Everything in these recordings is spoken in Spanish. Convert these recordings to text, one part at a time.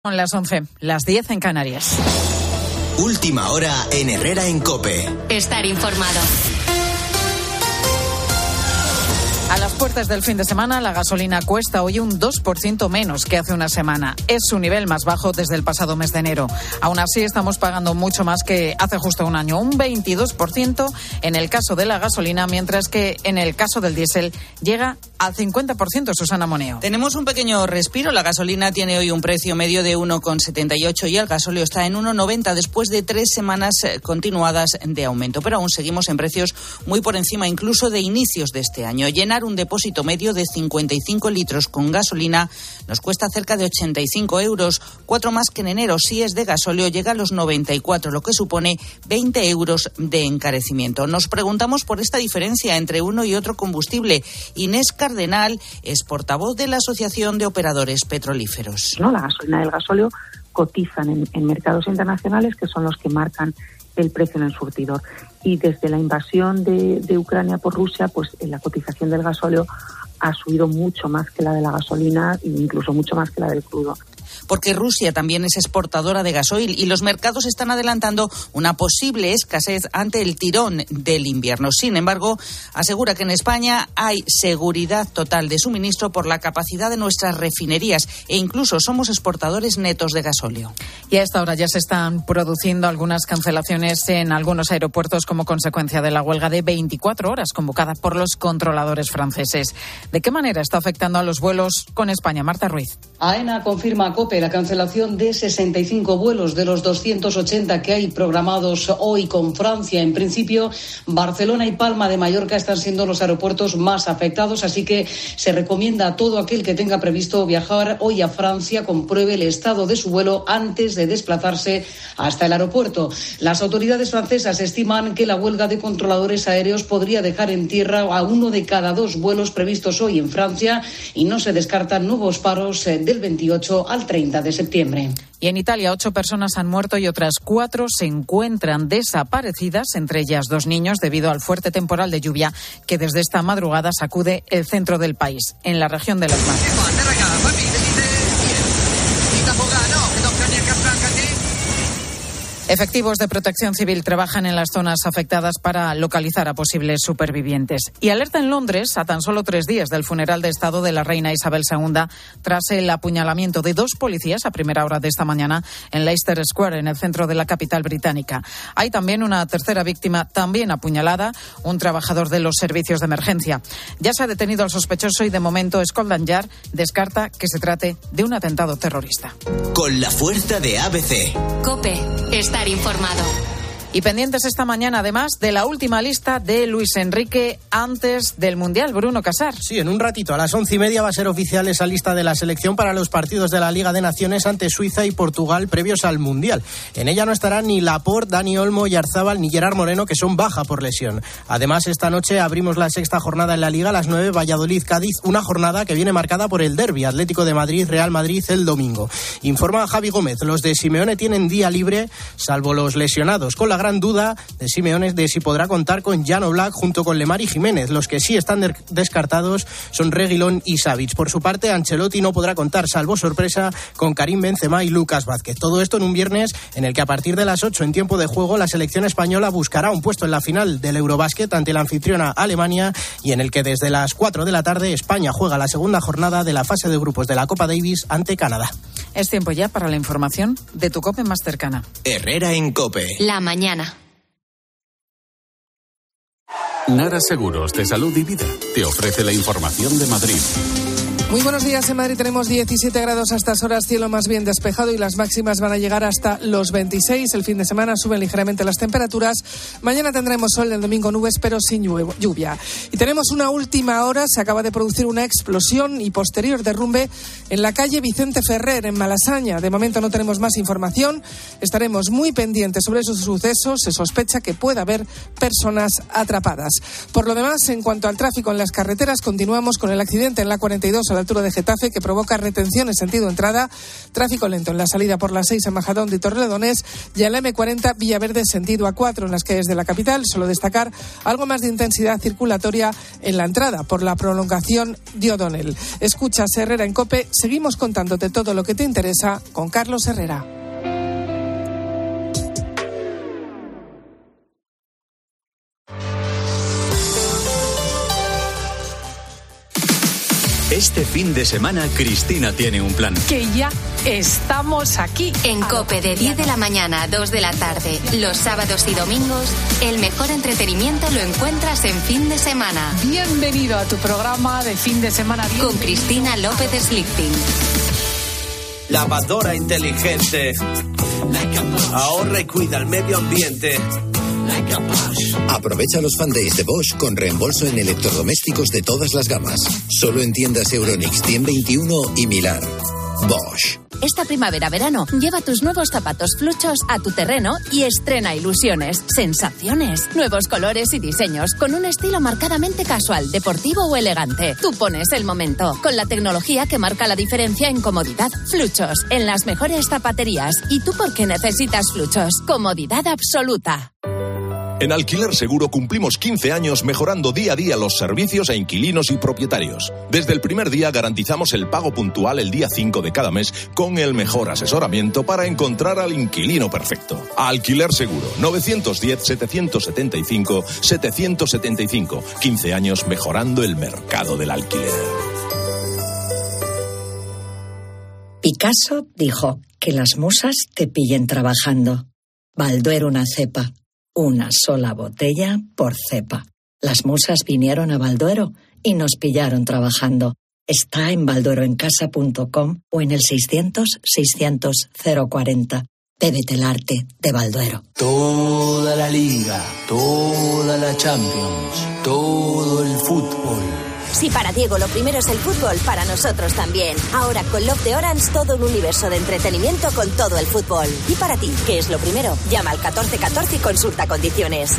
Son las 11, las 10 en Canarias. Última hora en Herrera en COPE. Estar informado. A las puertas del fin de semana, la gasolina cuesta hoy un 2% menos que hace una semana. Es su nivel más bajo desde el pasado mes de enero. Aún así, estamos pagando mucho más que hace justo un año, un 22% en el caso de la gasolina, mientras que en el caso del diésel llega al 50%, Susana Moneo. Tenemos un pequeño respiro. La gasolina tiene hoy un precio medio de 1,78 y el gasóleo está en 1,90 después de 3 semanas continuadas de aumento. Pero aún seguimos en precios muy por encima incluso de inicios de este año. Llenar un depósito medio de 55 litros con gasolina nos cuesta cerca de 85 euros, 4 más que en enero. Si es de gasóleo, llega a los 94, lo que supone 20 euros de encarecimiento. Nos preguntamos por esta diferencia entre uno y otro combustible. Inés Cardenal es portavoz de la Asociación de Operadores Petrolíferos. La gasolina y el gasóleo cotizan en mercados internacionales, que son los que marcan el precio en el surtidor. Y desde la invasión de Ucrania por Rusia, pues la cotización del gasóleo ha subido mucho más que la de la gasolina e incluso mucho más que la del crudo. Porque Rusia también es exportadora de gasoil y los mercados están adelantando una posible escasez ante el tirón del invierno. Sin embargo, asegura que en España hay seguridad total de suministro por la capacidad de nuestras refinerías e incluso somos exportadores netos de gasóleo. Y a esta hora ya se están produciendo algunas cancelaciones en algunos aeropuertos como consecuencia de la huelga de 24 horas convocada por los controladores franceses. ¿De qué manera está afectando a los vuelos con España? Marta Ruiz. AENA confirma a COPE la cancelación de 65 vuelos de los 280 que hay programados hoy con Francia. En principio, Barcelona y Palma de Mallorca están siendo los aeropuertos más afectados, así que se recomienda a todo aquel que tenga previsto viajar hoy a Francia compruebe el estado de su vuelo antes de desplazarse hasta el aeropuerto. Las autoridades francesas estiman que la huelga de controladores aéreos podría dejar en tierra a 1 de cada 2 vuelos previstos hoy en Francia y no se descartan nuevos paros del 28 al 30 de septiembre. Y en Italia 8 personas han muerto y otras 4 se encuentran desaparecidas, entre ellas 2 niños, debido al fuerte temporal de lluvia que desde esta madrugada sacude el centro del país, en la región de Las Marcas. Efectivos de Protección Civil trabajan en las zonas afectadas para localizar a posibles supervivientes. Y alerta en Londres a tan solo 3 días del funeral de Estado de la reina Isabel II tras el apuñalamiento de 2 policías a primera hora de esta mañana en Leicester Square, en el centro de la capital británica. Hay también una tercera víctima, también apuñalada, un trabajador de los servicios de emergencia. Ya se ha detenido al sospechoso y de momento Scotland Yard descarta que se trate de un atentado terrorista. Con la fuerza de ABC. COPE. Estar informado. Y pendientes esta mañana, además, de la última lista de Luis Enrique antes del Mundial. Bruno Casar. Sí, en un ratito, a las 11:30 va a ser oficial esa lista de la selección para los partidos de la Liga de Naciones ante Suiza y Portugal previos al Mundial. En ella no estarán ni Laporte, Dani Olmo, Oyarzabal ni Gerard Moreno, que son baja por lesión. Además, esta noche abrimos la 6ª jornada en la Liga, a las 9, Valladolid-Cádiz, una jornada que viene marcada por el derbi Atlético de Madrid-Real Madrid el domingo. Informa Javi Gómez, los de Simeone tienen día libre, salvo los lesionados, con la gran duda de Simeone de si podrá contar con Jan Oblak junto con Lemar y Jiménez. Los que sí están descartados son Reguilón y Savic. Por su parte, Ancelotti no podrá contar, salvo sorpresa, con Karim Benzema y Lucas Vázquez. Todo esto en un viernes en el que a partir de las 8 en tiempo de juego la selección española buscará un puesto en la final del Eurobásquet ante la anfitriona Alemania y en el que desde las 4 de la tarde España juega la segunda jornada de la fase de grupos de la Copa Davis ante Canadá. Es tiempo ya para la información de tu COPE más cercana. Herrera en COPE. La mañana. Nara Seguros de Salud y Vida te ofrece la información de Madrid. Muy buenos días. En Madrid tenemos 17 grados a estas horas, cielo más bien despejado y las máximas van a llegar hasta los 26. El fin de semana suben ligeramente las temperaturas. Mañana tendremos sol, el domingo nubes, pero sin lluvia. Y tenemos una última hora. Se acaba de producir una explosión y posterior derrumbe en la calle Vicente Ferrer, en Malasaña. De momento no tenemos más información. Estaremos muy pendientes sobre esos sucesos. Se sospecha que pueda haber personas atrapadas. Por lo demás, en cuanto al tráfico en las carreteras, continuamos con el accidente en la 42 a la la altura de Getafe, que provoca retención en sentido entrada, tráfico lento en la salida por la 6 en Majadahonda y Torrelodones, y en la M40 Villaverde sentido A4 en las calles de la capital. Solo destacar algo más de intensidad circulatoria en la entrada por la prolongación de O'Donnell. Escuchas Herrera en COPE, seguimos contándote todo lo que te interesa con Carlos Herrera. Este fin de semana Cristina tiene un plan. Que ya estamos aquí. En COPE de 10 de la mañana a 2 de la tarde, los sábados y domingos, el mejor entretenimiento lo encuentras en fin de semana. Bienvenido a tu programa de fin de semana. Con Cristina López Slichting. Lavadora inteligente. Ahorra y cuida el medio ambiente. Aprovecha los Fan Days de Bosch con reembolso en electrodomésticos de todas las gamas. Solo en tiendas Euronics 121 y Milar. Bosch. Esta primavera-verano, lleva tus nuevos zapatos fluchos a tu terreno y estrena ilusiones, sensaciones, nuevos colores y diseños, con un estilo marcadamente casual, deportivo o elegante. Tú pones el momento, con la tecnología que marca la diferencia en comodidad. Fluchos, en las mejores zapaterías. ¿Y tú por qué necesitas fluchos? Comodidad absoluta. En Alquiler Seguro cumplimos 15 años mejorando día a día los servicios a inquilinos y propietarios. Desde el primer día garantizamos el pago puntual el día 5 de cada mes con el mejor asesoramiento para encontrar al inquilino perfecto. Alquiler Seguro, 910-775-775. 15 años mejorando el mercado del alquiler. Picasso dijo que las musas te pillen trabajando. Balduero una cepa. Una sola botella por cepa. Las musas vinieron a Balduero y nos pillaron trabajando. Está en baldueroencasa.com o en el 600-600-040. Bébete el arte de Balduero. Toda la Liga, toda la Champions, todo el fútbol. Si para Diego lo primero es el fútbol, para nosotros también. Ahora con Love de Orange, todo un universo de entretenimiento con todo el fútbol. Y para ti, ¿qué es lo primero? Llama al 1414 y consulta condiciones.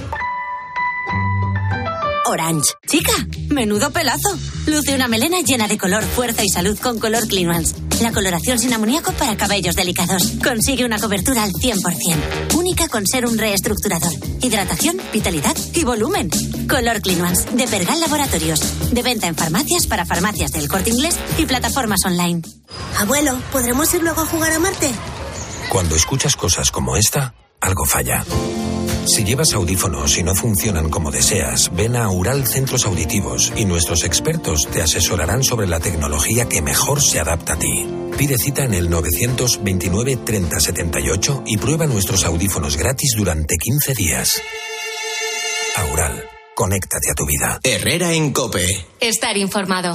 Orange. Chica, menudo pelazo. Luce una melena llena de color, fuerza y salud con Color Clean Ones. La coloración sin amoníaco para cabellos delicados. Consigue una cobertura al 100%. Única con serum reestructurador. Hidratación, vitalidad y volumen. Color Clean Ones, de Pergal Laboratorios. De venta en farmacias para farmacias del Corte Inglés y plataformas online. Abuelo, ¿podremos ir luego a jugar a Marte? Cuando escuchas cosas como esta, algo falla. Si llevas audífonos y no funcionan como deseas, ven a Aural Centros Auditivos y nuestros expertos te asesorarán sobre la tecnología que mejor se adapta a ti. Pide cita en el 929 30 78 y prueba nuestros audífonos gratis durante 15 días. Aural, conéctate a tu vida. Herrera en COPE. Estar informado.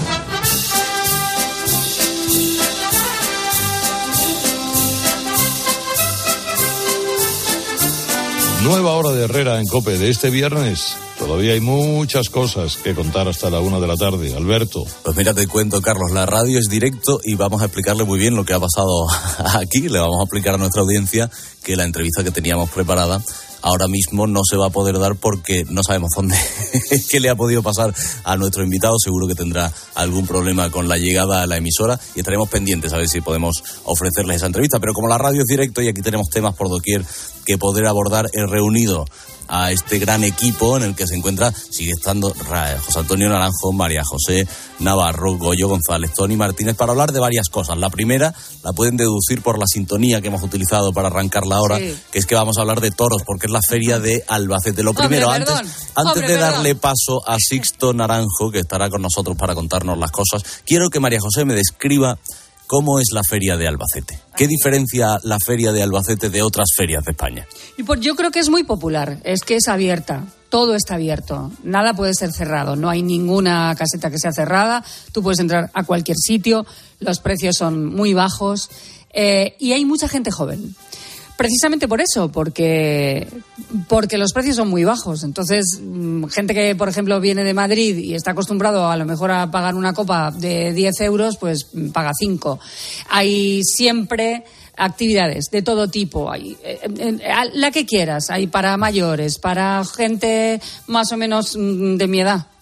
Nueva hora de Herrera en COPE de este viernes. Todavía hay muchas cosas que contar hasta la 1 de la tarde. Alberto. Pues mira, te cuento, Carlos, la radio es directo y vamos a explicarle muy bien lo que ha pasado aquí. Le vamos a explicar a nuestra audiencia que la entrevista que teníamos preparada ahora mismo no se va a poder dar porque no sabemos dónde, qué le ha podido pasar a nuestro invitado. Seguro que tendrá algún problema con la llegada a la emisora y estaremos pendientes a ver si podemos ofrecerles esa entrevista. Pero como la radio es directo y aquí tenemos temas por doquier que poder abordar, he reunido a este gran equipo en el que se encuentra, sigue estando José Antonio Naranjo, María José Navarro, Goyo González, Tony Martínez, para hablar de varias cosas. La primera la pueden deducir por la sintonía que hemos utilizado para arrancar la hora, sí, que es que vamos a hablar de toros, porque es la feria de Albacete. Lo primero, antes de darle paso a Sixto Naranjo, que estará con nosotros para contarnos las cosas, quiero que María José me describa ¿cómo es la feria de Albacete? ¿Qué diferencia la feria de Albacete de otras ferias de España? Y pues yo creo que es muy popular, es que es abierta, todo está abierto, nada puede ser cerrado, no hay ninguna caseta que sea cerrada, tú puedes entrar a cualquier sitio, los precios son muy bajos y hay mucha gente joven. Precisamente por eso, porque los precios son muy bajos. Entonces, gente que, por ejemplo, viene de Madrid y está acostumbrado a lo mejor a pagar una copa de 10 euros, pues paga 5. Hay siempre actividades de todo tipo, hay la que quieras, hay para mayores, para gente más o menos de mi edad.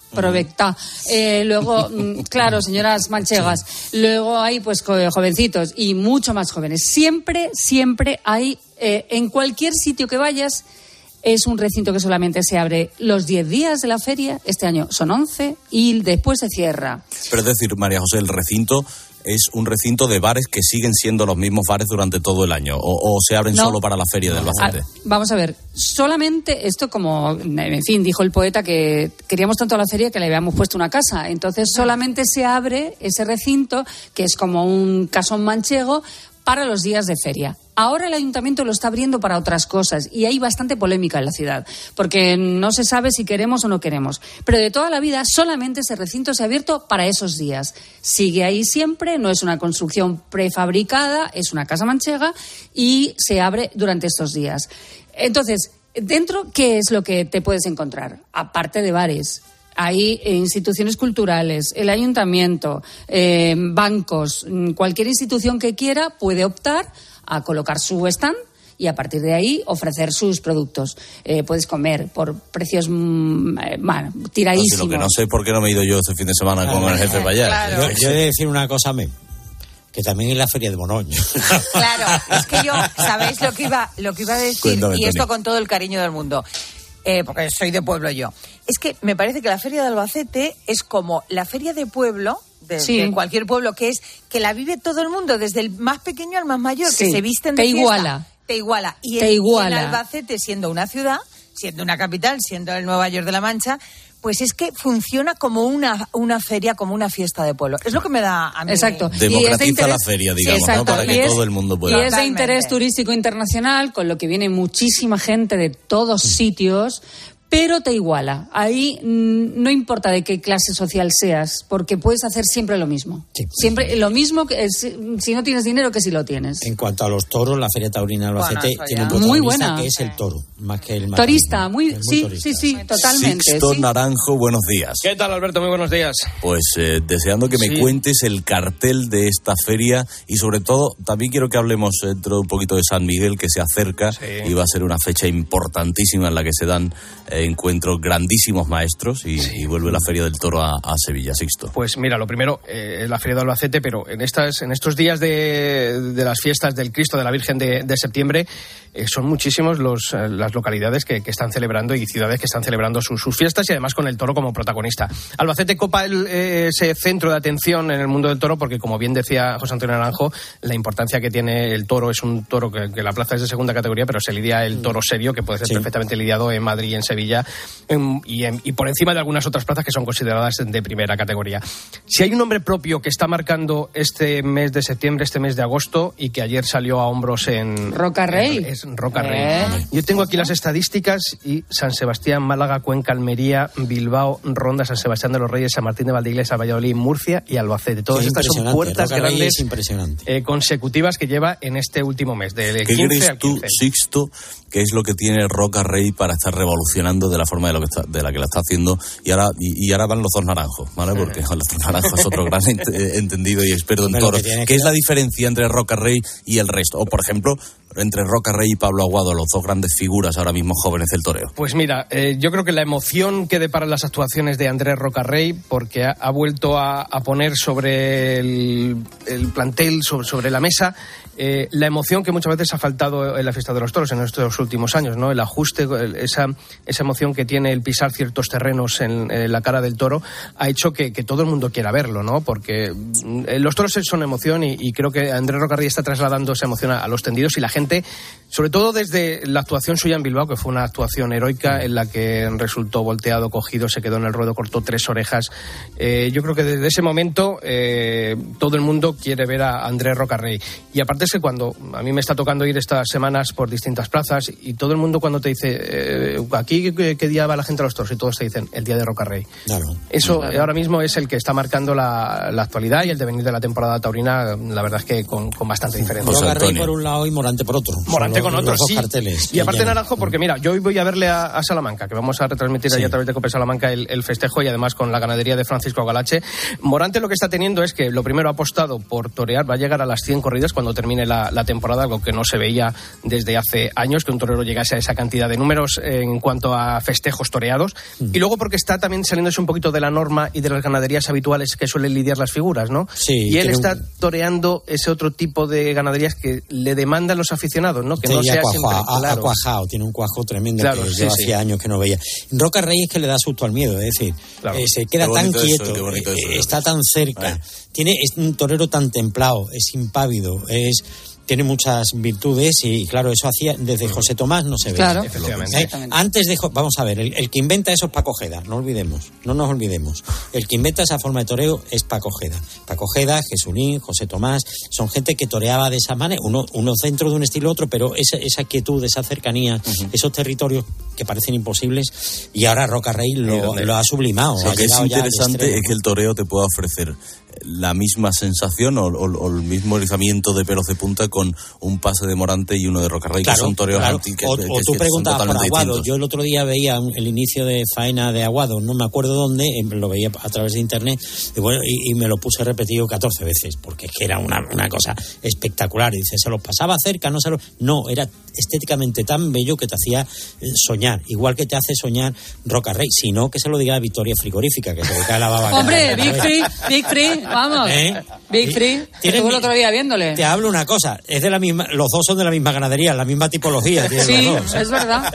Provecta. Luego, claro, señoras manchegas. Sí. Luego hay pues jovencitos y mucho más jóvenes. Siempre hay, en cualquier sitio que vayas, es un recinto que solamente se abre los 10 días de la feria. Este año son 11 y después se cierra. Pero es decir, María José, el recinto es un recinto de bares que siguen siendo los mismos bares durante todo el año, o se abren solo para la feria del Albacete. Vamos a ver, solamente esto, como en fin dijo el poeta, que queríamos tanto a la feria que le habíamos puesto una casa, entonces solamente se abre ese recinto, que es como un casón manchego, para los días de feria. Ahora el ayuntamiento lo está abriendo para otras cosas y hay bastante polémica en la ciudad, porque no se sabe si queremos o no queremos. Pero de toda la vida solamente ese recinto se ha abierto para esos días. Sigue ahí siempre, no es una construcción prefabricada, es una casa manchega y se abre durante estos días. Entonces, dentro, ¿qué es lo que te puedes encontrar? Aparte de bares. Hay instituciones culturales, el ayuntamiento, bancos, cualquier institución que quiera puede optar a colocar su stand y a partir de ahí ofrecer sus productos. Puedes comer por precios tiradísimos. Lo que no sé es por qué no me he ido yo este fin de semana con el jefe para allá. Claro. Yo he de decir una cosa, que también es la feria de Boloña. Claro, es que yo, ¿sabéis lo que iba a decir? Cuéntame, y esto con todo el cariño del mundo. Porque soy de pueblo yo. Es que me parece que la feria de Albacete es como la feria de pueblo, de cualquier pueblo, que es que la vive todo el mundo, desde el más pequeño al más mayor, que se visten de fiesta. Te iguala. Y en Albacete, siendo una ciudad, siendo una capital, siendo el Nueva York de la Mancha, pues es que funciona como una feria, como una fiesta de pueblo. Es lo que me da a mí. Exacto. Democratiza la feria, digamos, ¿no? Para que todo el mundo pueda. Y es de interés turístico internacional, con lo que viene muchísima gente de todos sitios, pero te iguala. Ahí no importa de qué clase social seas, porque puedes hacer siempre lo mismo. Sí. Siempre lo mismo, que si no tienes dinero que si lo tienes. En cuanto a los toros, la Feria Taurina de Albacete tiene un protagonista muy buena, que es el toro, más que el turista. Sí, totalmente. Sixto Naranjo, buenos días. ¿Qué tal, Alberto? Muy buenos días. Pues deseando que me cuentes el cartel de esta feria y sobre todo también quiero que hablemos dentro de un poquito de San Miguel, que se acerca y va a ser una fecha importantísima en la que se dan encuentros grandísimos maestros y vuelve la Feria del Toro a Sevilla. Sixto. Pues mira, lo primero, la Feria de Albacete, pero en estos días de las fiestas del Cristo de la Virgen de septiembre, son muchísimos las localidades que están celebrando y ciudades que están celebrando sus fiestas y además con el toro como protagonista. Albacete copa ese centro de atención en el mundo del toro porque, como bien decía José Antonio Naranjo, la importancia que tiene el toro. Es un toro que la plaza es de segunda categoría, pero se lidia el toro serio, que puede ser perfectamente lidiado en Madrid y en Sevilla y por encima de algunas otras plazas que son consideradas de primera categoría. Si hay un nombre propio que está marcando este mes de septiembre, este mes de agosto, y que ayer salió a hombros en Rocarrey. Es Rocarrey. Yo tengo aquí las estadísticas y San Sebastián, Málaga, Cuenca, Almería, Bilbao, Ronda, San Sebastián de los Reyes, San Martín de Valdeiglesia, Valladolid, Murcia y Albacete. Todas estas son puertas grandes consecutivas que lleva en este último mes, del 15 al 15. ¿Qué crees tú, Sixto, que es lo que tiene Rocarrey para estar revolucionando de la forma de la que la está haciendo? Y ahora van los dos naranjos, ¿vale? Porque los dos naranjos es otro gran entendido y experto en toros. ¿Qué es la diferencia entre Rocarrey y el resto? O, por ejemplo, entre Rocarrey y Pablo Aguado, los dos grandes figuras ahora mismo jóvenes del toreo. Pues mira, yo creo que la emoción que deparan las actuaciones de Andrés Rocarrey, porque ha vuelto a poner sobre el plantel, sobre la mesa, la emoción que muchas veces ha faltado en la fiesta de los toros en estos últimos años, ¿no? El ajuste, esa emoción que tiene el pisar ciertos terrenos en la cara del toro, ha hecho que todo el mundo quiera verlo, ¿no? Porque los toros son emoción y creo que Andrés Rocarrey está trasladando esa emoción a los tendidos y la gente, sobre todo desde la actuación suya en Bilbao, que fue una actuación heroica en la que resultó volteado, cogido, se quedó en el ruedo, cortó 3 orejas. Yo creo que desde ese momento todo el mundo quiere ver a Andrés Rocarrey. Y aparte es que cuando a mí me está tocando ir estas semanas por distintas plazas y todo el mundo cuando te dice aquí ¿qué día va la gente a los toros? Y todos te dicen el día de Rocarrey. Claro. Eso ahora mismo es el que está marcando la actualidad y el devenir de la temporada taurina, la verdad es que con bastante diferencia. Rocarrey por un lado y Morante por otro. Morante con otro, sí. Y aparte Naranjo, porque mira, yo hoy voy a verle a Salamanca, que vamos a retransmitir ahí a través de COPE Salamanca el festejo y además con la ganadería de Francisco Galache. Morante lo que está teniendo es que lo primero ha apostado por torear, va a llegar a las 100 corridas cuando termine termine la temporada, algo que no se veía desde hace años, que un torero llegase a esa cantidad de números en cuanto a festejos toreados. Y luego porque está también saliéndose un poquito de la norma y de las ganaderías habituales que suelen lidiar las figuras, ¿no? Sí, y él está toreando ese otro tipo de ganaderías que le demandan los aficionados, ¿no? Que no sea siempre, ha cuajado, tiene un cuajo tremendo, claro, que yo hacía años que no veía. Roca Rey es que le da susto al miedo, es decir, se queda tan quieto, está tan cerca, es un torero tan templado, es impávido, tiene muchas virtudes y claro, eso hacía desde José Tomás no se ve. Claro, efectivamente. Antes vamos a ver, el que inventa eso es Paco Ojeda, no nos olvidemos. El que inventa esa forma de toreo es Paco Ojeda. Paco Ojeda, Jesulín, José Tomás, son gente que toreaba de esa manera, uno dentro de un estilo u otro, pero esa quietud, esa cercanía, esos territorios que parecen imposibles, y ahora Roca Rey lo ha sublimado. Lo que es interesante es que el toreo te pueda ofrecer la misma sensación o el mismo erizamiento de pelos de punta con un pase de Morante y uno de Roca Rey, que son toreos o tú preguntabas por Aguado. Distintos. Yo el otro día veía el inicio de faena de Aguado, no me acuerdo dónde, lo veía a través de internet y me lo puse repetido 14 veces porque es que era una cosa espectacular. Y dice, se los pasaba cerca, no, era estéticamente tan bello que te hacía soñar, igual que te hace soñar Roca Rey, sino que se lo diga a Victoria Frigorífica, que se le cae la baba. Hombre, Big Free, vamos. Big Free, estuve el otro día viéndole. Te hablo una cosa, es de la misma, los dos son de la misma ganadería, la misma tipología. Sí, los dos, es verdad.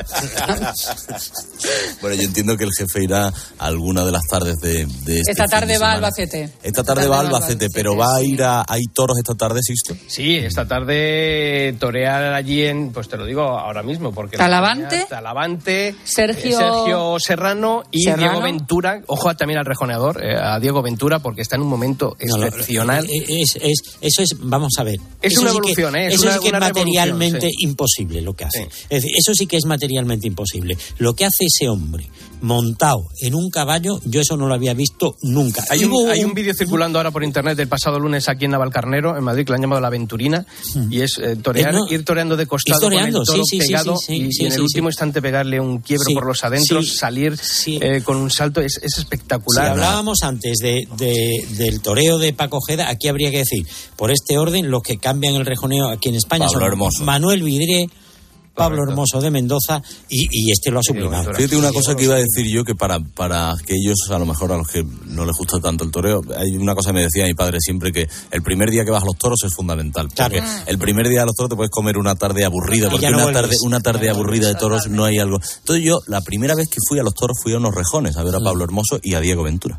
Bueno, yo entiendo que el jefe irá a alguna de las tardes de este Esta tarde va a Albacete. Esta tarde va a Albacete, pero va a ir ¿hay toros esta tarde, Sixto? Sí, esta tarde torear allí pues te lo digo ahora mismo, porque Talavante, Sergio Serrano y Diego Ventura. Ojo también al rejoneador, a Diego Ventura, porque está en un momento excepcional. Eso es, vamos a ver. Es una evolución, eso sí que es materialmente imposible lo que hace. Sí. Es decir, eso sí que es materialmente imposible. Lo que hace ese hombre montado en un caballo, yo eso no lo había visto nunca. Hay un vídeo circulando ahora por internet del pasado lunes aquí en Navalcarnero, en Madrid, que le han llamado La Aventurina, y es ir toreando de costado con el toro pegado y en el último instante pegarle un quiebro por los adentros, salir con un salto, es espectacular. Si hablábamos antes del toreo de Paco Ojeda, aquí habría que decir, por este orden, los que cambian el rejoneo aquí en España Pablo son Hermoso, Manuel Vidrié, Pablo Hermoso de Mendoza y este lo ha sublimado. Fíjate una cosa que iba a decir yo, que para aquellos a lo mejor a los que no les gusta tanto el toreo, hay una cosa que me decía mi padre siempre, que el primer día que vas a los toros es fundamental, porque el primer día de los toros te puedes comer una tarde aburrida, porque una tarde aburrida de toros no hay algo. Entonces yo, la primera vez que fui a los toros, fui a unos rejones a ver a Pablo Hermoso y a Diego Ventura,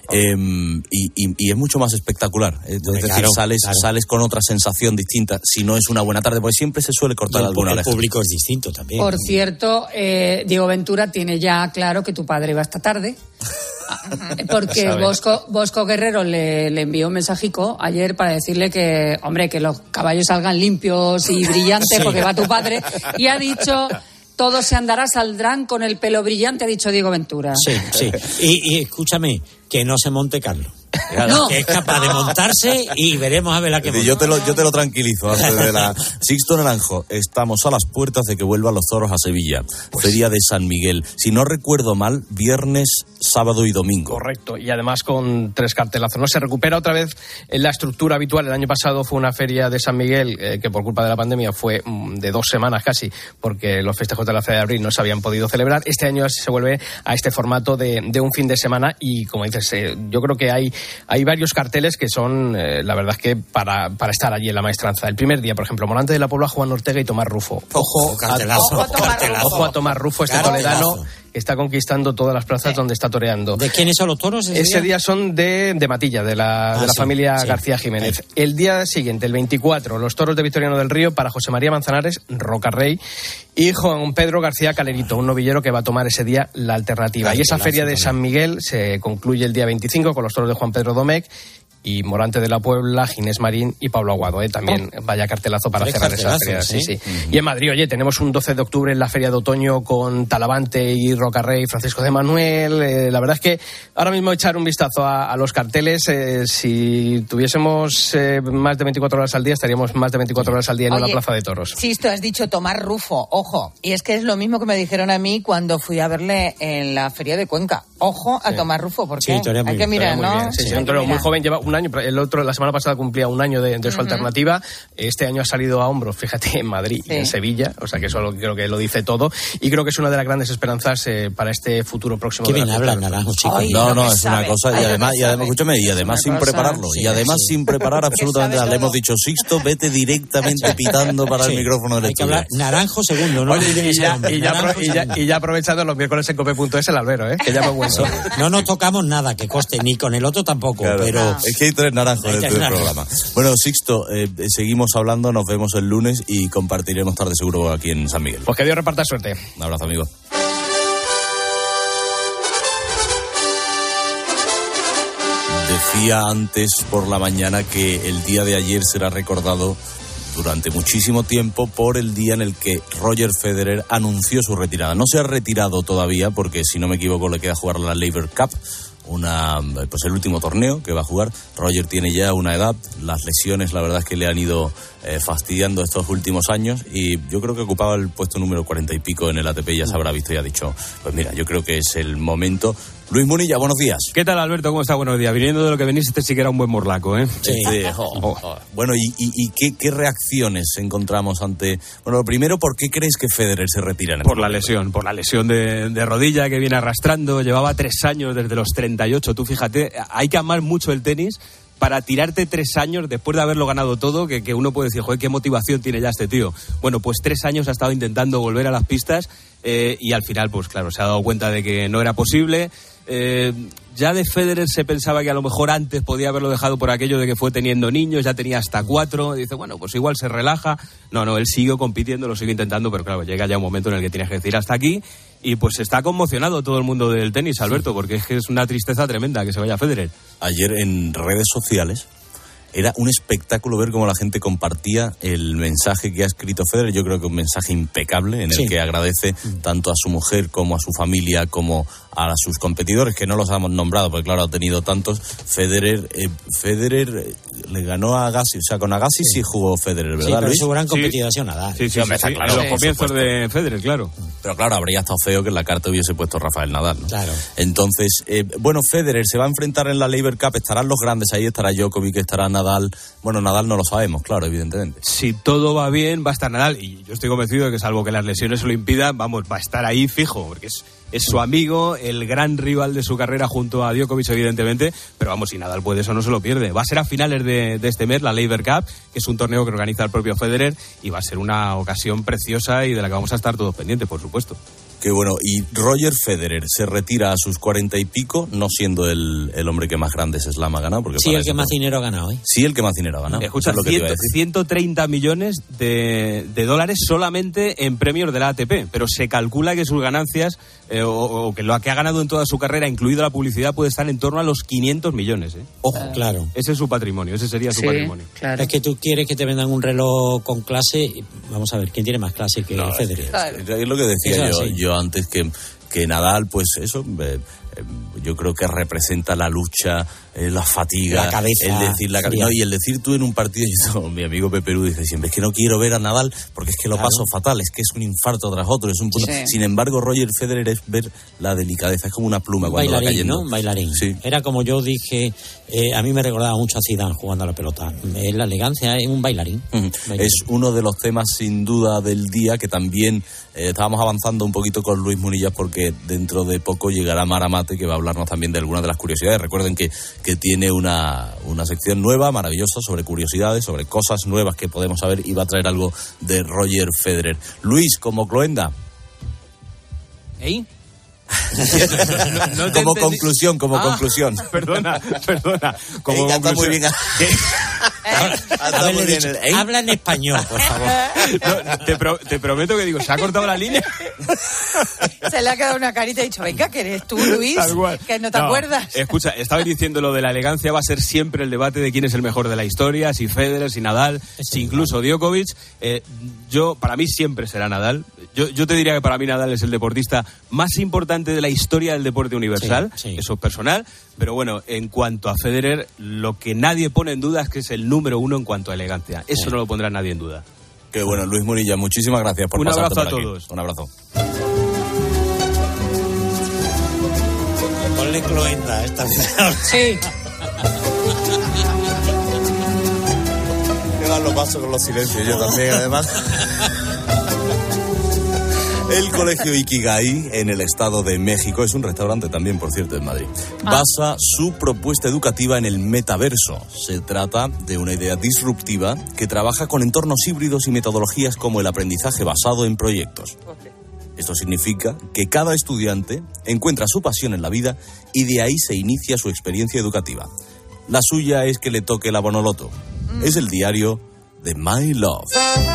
y es mucho más espectacular. Es decir, sales con otra sensación distinta si no es una buena tarde, porque siempre se suele cortar alguna oreja. El público es distinto también. Por cierto, Diego Ventura tiene ya claro que tu padre va esta tarde, porque Bosco Guerrero le envió un mensajico ayer para decirle que, hombre, que los caballos salgan limpios y brillantes, porque va tu padre, y ha dicho... Todos saldrán con el pelo brillante, ha dicho Diego Ventura. Sí. Y escúchame, que no se monte Carlos. No. Que es capaz de montarse y veremos a ver la que monta. Yo te lo tranquilizo antes de la... Sixto Naranjo, estamos a las puertas de que vuelvan los toros a Sevilla. Feria de San Miguel. Si no recuerdo mal, viernes, sábado y domingo. Correcto, y además con 3 cartelazos. No se recupera otra vez la estructura habitual. El año pasado fue una feria de San Miguel que por culpa de la pandemia fue de 2 semanas casi, porque los festejos de la Feria de Abril no se habían podido celebrar. Este año se vuelve a este formato de un fin de semana y, como dices, yo creo que hay varios carteles que son, la verdad es que para estar allí en la maestranza. El primer día, por ejemplo, Morante de la Puebla, Juan Ortega y Tomás Rufo. Ojo a Tomás Rufo, este toledano que está conquistando todas las plazas donde está toreando. ¿De quiénes son los toros? Ese día son de Matilla, de la familia García Jiménez. El día siguiente, el 24, los toros de Victoriano del Río para José María Manzanares, Roca Rey, y Juan Pedro García Calerito, un novillero que va a tomar ese día la alternativa. Y esa feria de San Miguel se concluye el día 25 con los toros de Juan Pedro Domecq y Morante de la Puebla, Ginés Marín y Pablo Aguado. También vaya cartelazo para cerrar esa feria. Sí. Y en Madrid, tenemos un 12 de octubre en la feria de otoño con Talavante y Roca Rey, Francisco de Manuel. La verdad es que ahora mismo echar un vistazo a los carteles, si tuviésemos más de 24 horas al día, estaríamos más de 24 horas al día en una plaza de toros. Sisto, has dicho Tomás Rufo, ojo. Y es que es lo mismo que me dijeron a mí cuando fui a verle en la feria de Cuenca. Ojo a Tomás Rufo, porque hay que mirar, ¿no? Sí, un torero muy joven, lleva una un año, la semana pasada cumplía un año de su alternativa, este año ha salido a hombros, fíjate, en Madrid y en Sevilla, o sea que eso creo que lo dice todo, y creo que es una de las grandes esperanzas para este futuro próximo. Qué bien hablan, Naranjo, chicos. No, es una cosa, y además, escúchame, y además sin prepararlo, sin preparar absolutamente nada. Le hemos dicho, Sixto, vete directamente pitando para el micrófono del estudio. Naranjo segundo, ¿no? Oye, y ya aprovechando los miércoles en cope.es el albero, que ya me he vuelto. No nos tocamos nada, que coste, ni con el otro tampoco, claro, pero... Es que hay 3 naranjos dentro del programa. Bueno, Sixto, seguimos hablando, nos vemos el lunes y compartiremos tarde seguro aquí en San Miguel. Pues que Dios reparta suerte. Un abrazo, amigo. Decía antes por la mañana que el día de ayer será recordado durante muchísimo tiempo por el día en el que Roger Federer anunció su retirada. No se ha retirado todavía porque, si no me equivoco, le queda jugar la Laver Cup, pues el último torneo que va a jugar. Roger tiene ya una edad, las lesiones la verdad es que le han ido fastidiando estos últimos años, y yo creo que ocupaba el puesto número 40 y pico en el ATP, ya se habrá visto y ha dicho, pues mira, yo creo que es el momento. Luis Munilla, buenos días. ¿Qué tal, Alberto? ¿Cómo está? Buenos días. Viniendo de lo que venís, este sí que era un buen morlaco, ¿eh? Sí. Bueno, ¿y qué reacciones encontramos ante... Bueno, lo primero, ¿por qué crees que Federer se retira? Por la lesión de rodilla que viene arrastrando. Llevaba 3 años desde los 38. Tú fíjate, hay que amar mucho el tenis para tirarte 3 años después de haberlo ganado todo, que uno puede decir, joder, qué motivación tiene ya este tío. Bueno, pues 3 años ha estado intentando volver a las pistas y al final, pues claro, se ha dado cuenta de que no era posible. Ya de Federer se pensaba que a lo mejor antes podía haberlo dejado por aquello de que fue teniendo niños, ya tenía hasta 4, dice, bueno, pues igual se relaja. No, él siguió compitiendo, lo sigue intentando, pero claro, llega ya un momento en el que tienes que decir hasta aquí, y pues está conmocionado todo el mundo del tenis, Alberto, porque es que es una tristeza tremenda que se vaya Federer. Ayer en redes sociales era un espectáculo ver cómo la gente compartía el mensaje que ha escrito Federer. Yo creo que un mensaje impecable en el que agradece tanto a su mujer como a su familia como a sus competidores, que no los hemos nombrado, porque claro, ha tenido tantos. Federer le ganó a Agassi, o sea, con Agassi sí jugó Federer, ¿verdad? Sí, pero Luis? su gran competición Nadal. Sí, claro, en los comienzos de Federer, claro. Pero claro, habría estado feo que en la carta hubiese puesto Rafael Nadal, ¿no? Claro. Entonces, bueno, Federer se va a enfrentar en la Laver Cup, estarán los grandes ahí, estará Djokovic, estará Nadal. Bueno, Nadal no lo sabemos, claro, evidentemente. Si todo va bien, va a estar Nadal, y yo estoy convencido de que, salvo que las lesiones se lo impidan, vamos, va a estar ahí fijo, porque es su amigo, el gran rival de su carrera junto a Djokovic, evidentemente, pero vamos, si Nadal puede, eso no se lo pierde. Va a ser a finales de este mes, la Laver Cup, que es un torneo que organiza el propio Federer, y va a ser una ocasión preciosa y de la que vamos a estar todos pendientes, por supuesto. Qué bueno, y Roger Federer se retira a sus 40 y pico, no siendo el hombre que más grandes slam ha ganado. Porque sí, el que más dinero ha ganado, ¿eh? Sí, el que más dinero ha ganado. Escucha, 130 millones de dólares solamente en premios de la ATP, pero se calcula que sus ganancias, o que lo que ha ganado en toda su carrera, incluido la publicidad, puede estar en torno a los 500 millones, ¿eh? Ojo, claro. Ese es su patrimonio, ese sería su patrimonio. Claro. Es que tú quieres que te vendan un reloj con clase, vamos a ver, ¿quién tiene más clase que Federer? Es lo que decía yo antes, que Nadal, pues eso, yo creo que representa la lucha, la fatiga, la cabeza, y el decir tú en un partido, mi amigo Pepe Lu dice siempre, es que no quiero ver a Nadal porque es que lo paso fatal, es que es un infarto tras otro, es un punto. Sí. Sin embargo, Roger Federer es ver la delicadeza, es como una pluma cuando va cayendo. ¿No? Un bailarín. Sí. Era como yo dije, a mí me recordaba mucho a Zidane jugando a la pelota. La elegancia es un bailarín. Es uno de los temas sin duda del día, que también estábamos avanzando un poquito con Luis Munilla, porque dentro de poco llegará Mara Mate, que va a hablarnos también de algunas de las curiosidades. Recuerden que tiene una sección nueva, maravillosa, sobre curiosidades, sobre cosas nuevas que podemos saber, y va a traer algo de Roger Federer. Luis, como Cloenda. ¿Eh? Como conclusión. Perdona. Como está muy bien. Habla en español, por favor. No, te prometo que se ha cortado la línea. Se le ha quedado una carita y ha dicho, venga, que eres tú, Luis, que no te acuerdas. Escucha, estabais diciendo lo de la elegancia, va a ser siempre el debate de quién es el mejor de la historia, si Federer, si Nadal, si incluso Djokovic. Para mí siempre será Nadal. Yo te diría que para mí Nadal es el deportista más importante de la historia del deporte universal, eso es personal, pero bueno, en cuanto a Federer, lo que nadie pone en duda es que es el número 1 en cuanto a elegancia, eso no lo pondrá nadie en duda. Qué bueno, Luis Munilla, muchísimas gracias por pasarte por aquí. Un abrazo a todos. Un abrazo. Ponle Cloenda esta vez. Sí. Llevan los pasos con los silencios, yo también, además. El colegio Ikigai, en el Estado de México, es un restaurante también, por cierto, en Madrid. Basa su propuesta educativa en el metaverso. Se trata de una idea disruptiva que trabaja con entornos híbridos y metodologías como el aprendizaje basado en proyectos. Esto significa que cada estudiante encuentra su pasión en la vida y de ahí se inicia su experiencia educativa. La suya es que le toque la bonoloto. Es el diario de My Love.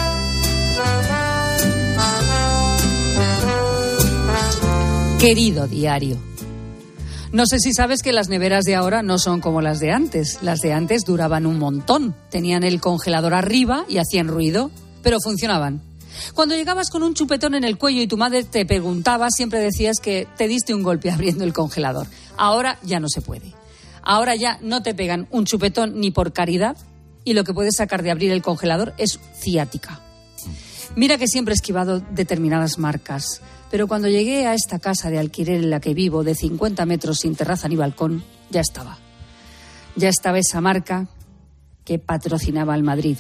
Querido diario, no sé si sabes que las neveras de ahora no son como las de antes. Las de antes duraban un montón, tenían el congelador arriba y hacían ruido, pero funcionaban. Cuando llegabas con un chupetón en el cuello y tu madre te preguntaba, siempre decías que te diste un golpe abriendo el congelador. Ahora ya no se puede. Ahora ya no te pegan un chupetón ni por caridad y lo que puedes sacar de abrir el congelador es ciática. Mira que siempre he esquivado determinadas marcas, pero cuando llegué a esta casa de alquiler en la que vivo, de 50 metros sin terraza ni balcón, ya estaba. Ya estaba esa marca que patrocinaba al Madrid.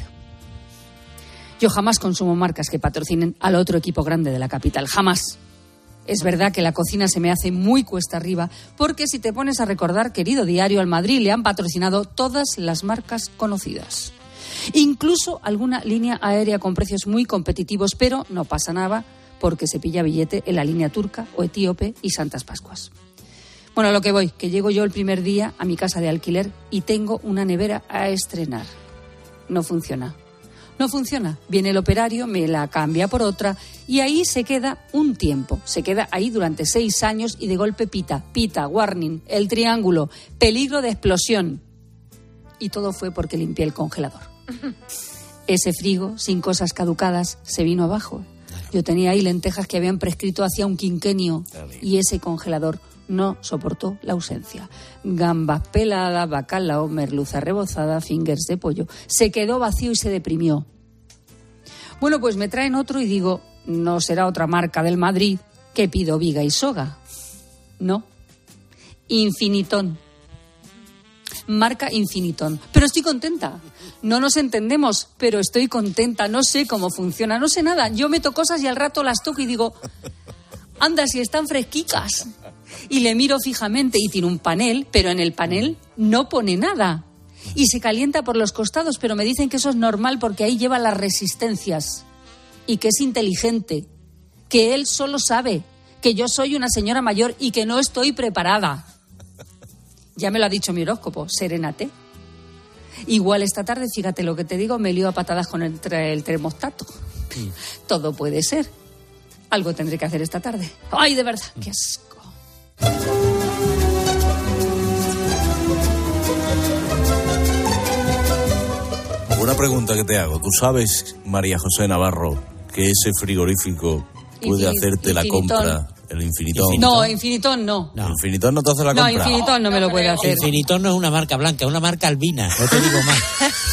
Yo jamás consumo marcas que patrocinen al otro equipo grande de la capital, jamás. Es verdad que la cocina se me hace muy cuesta arriba, porque si te pones a recordar, querido diario, al Madrid le han patrocinado todas las marcas conocidas. Incluso alguna línea aérea con precios muy competitivos, pero no pasa nada porque se pilla billete en la línea turca o etíope y Santas Pascuas. Bueno, a lo que voy, que llego yo el primer día a mi casa de alquiler y tengo una nevera a estrenar. No funciona. No funciona. Viene el operario, me la cambia por otra y ahí se queda un tiempo. Se queda ahí durante 6 años y de golpe pita, warning, el triángulo, peligro de explosión. Y todo fue porque limpié el congelador. Ese frigo, sin cosas caducadas, se vino abajo. Yo tenía ahí lentejas que habían prescrito hacía un quinquenio y ese congelador no soportó la ausencia. Gambas peladas, bacalao, merluza rebozada, fingers de pollo. Se quedó vacío y se deprimió. Bueno, pues me traen otro y digo, no será otra marca del Madrid que pido viga y soga. No, Infinitón. Marca Infinitón. Pero estoy contenta. No nos entendemos, pero estoy contenta. No sé cómo funciona, no sé nada. Yo meto cosas y al rato las toco y digo, anda, si están fresquicas. Y le miro fijamente y tiene un panel, pero en el panel no pone nada. Y se calienta por los costados, pero me dicen que eso es normal porque ahí lleva las resistencias. Y que es inteligente. Que él solo sabe que yo soy una señora mayor y que no estoy preparada. Ya me lo ha dicho mi horóscopo, serénate. Igual esta tarde, fíjate lo que te digo, me lío a patadas con el termostato. Todo puede ser. Algo tendré que hacer esta tarde. ¡Ay, de verdad! ¡Qué asco! Una pregunta que te hago. ¿Tú sabes, María José Navarro, que ese frigorífico puede hacerte la compra? El Infinitón. No, Infinitón no. Infinitón no te hace la compra. No, Infinitón no me lo puede hacer. Infinitón no es una marca blanca, es una marca albina. No te digo más.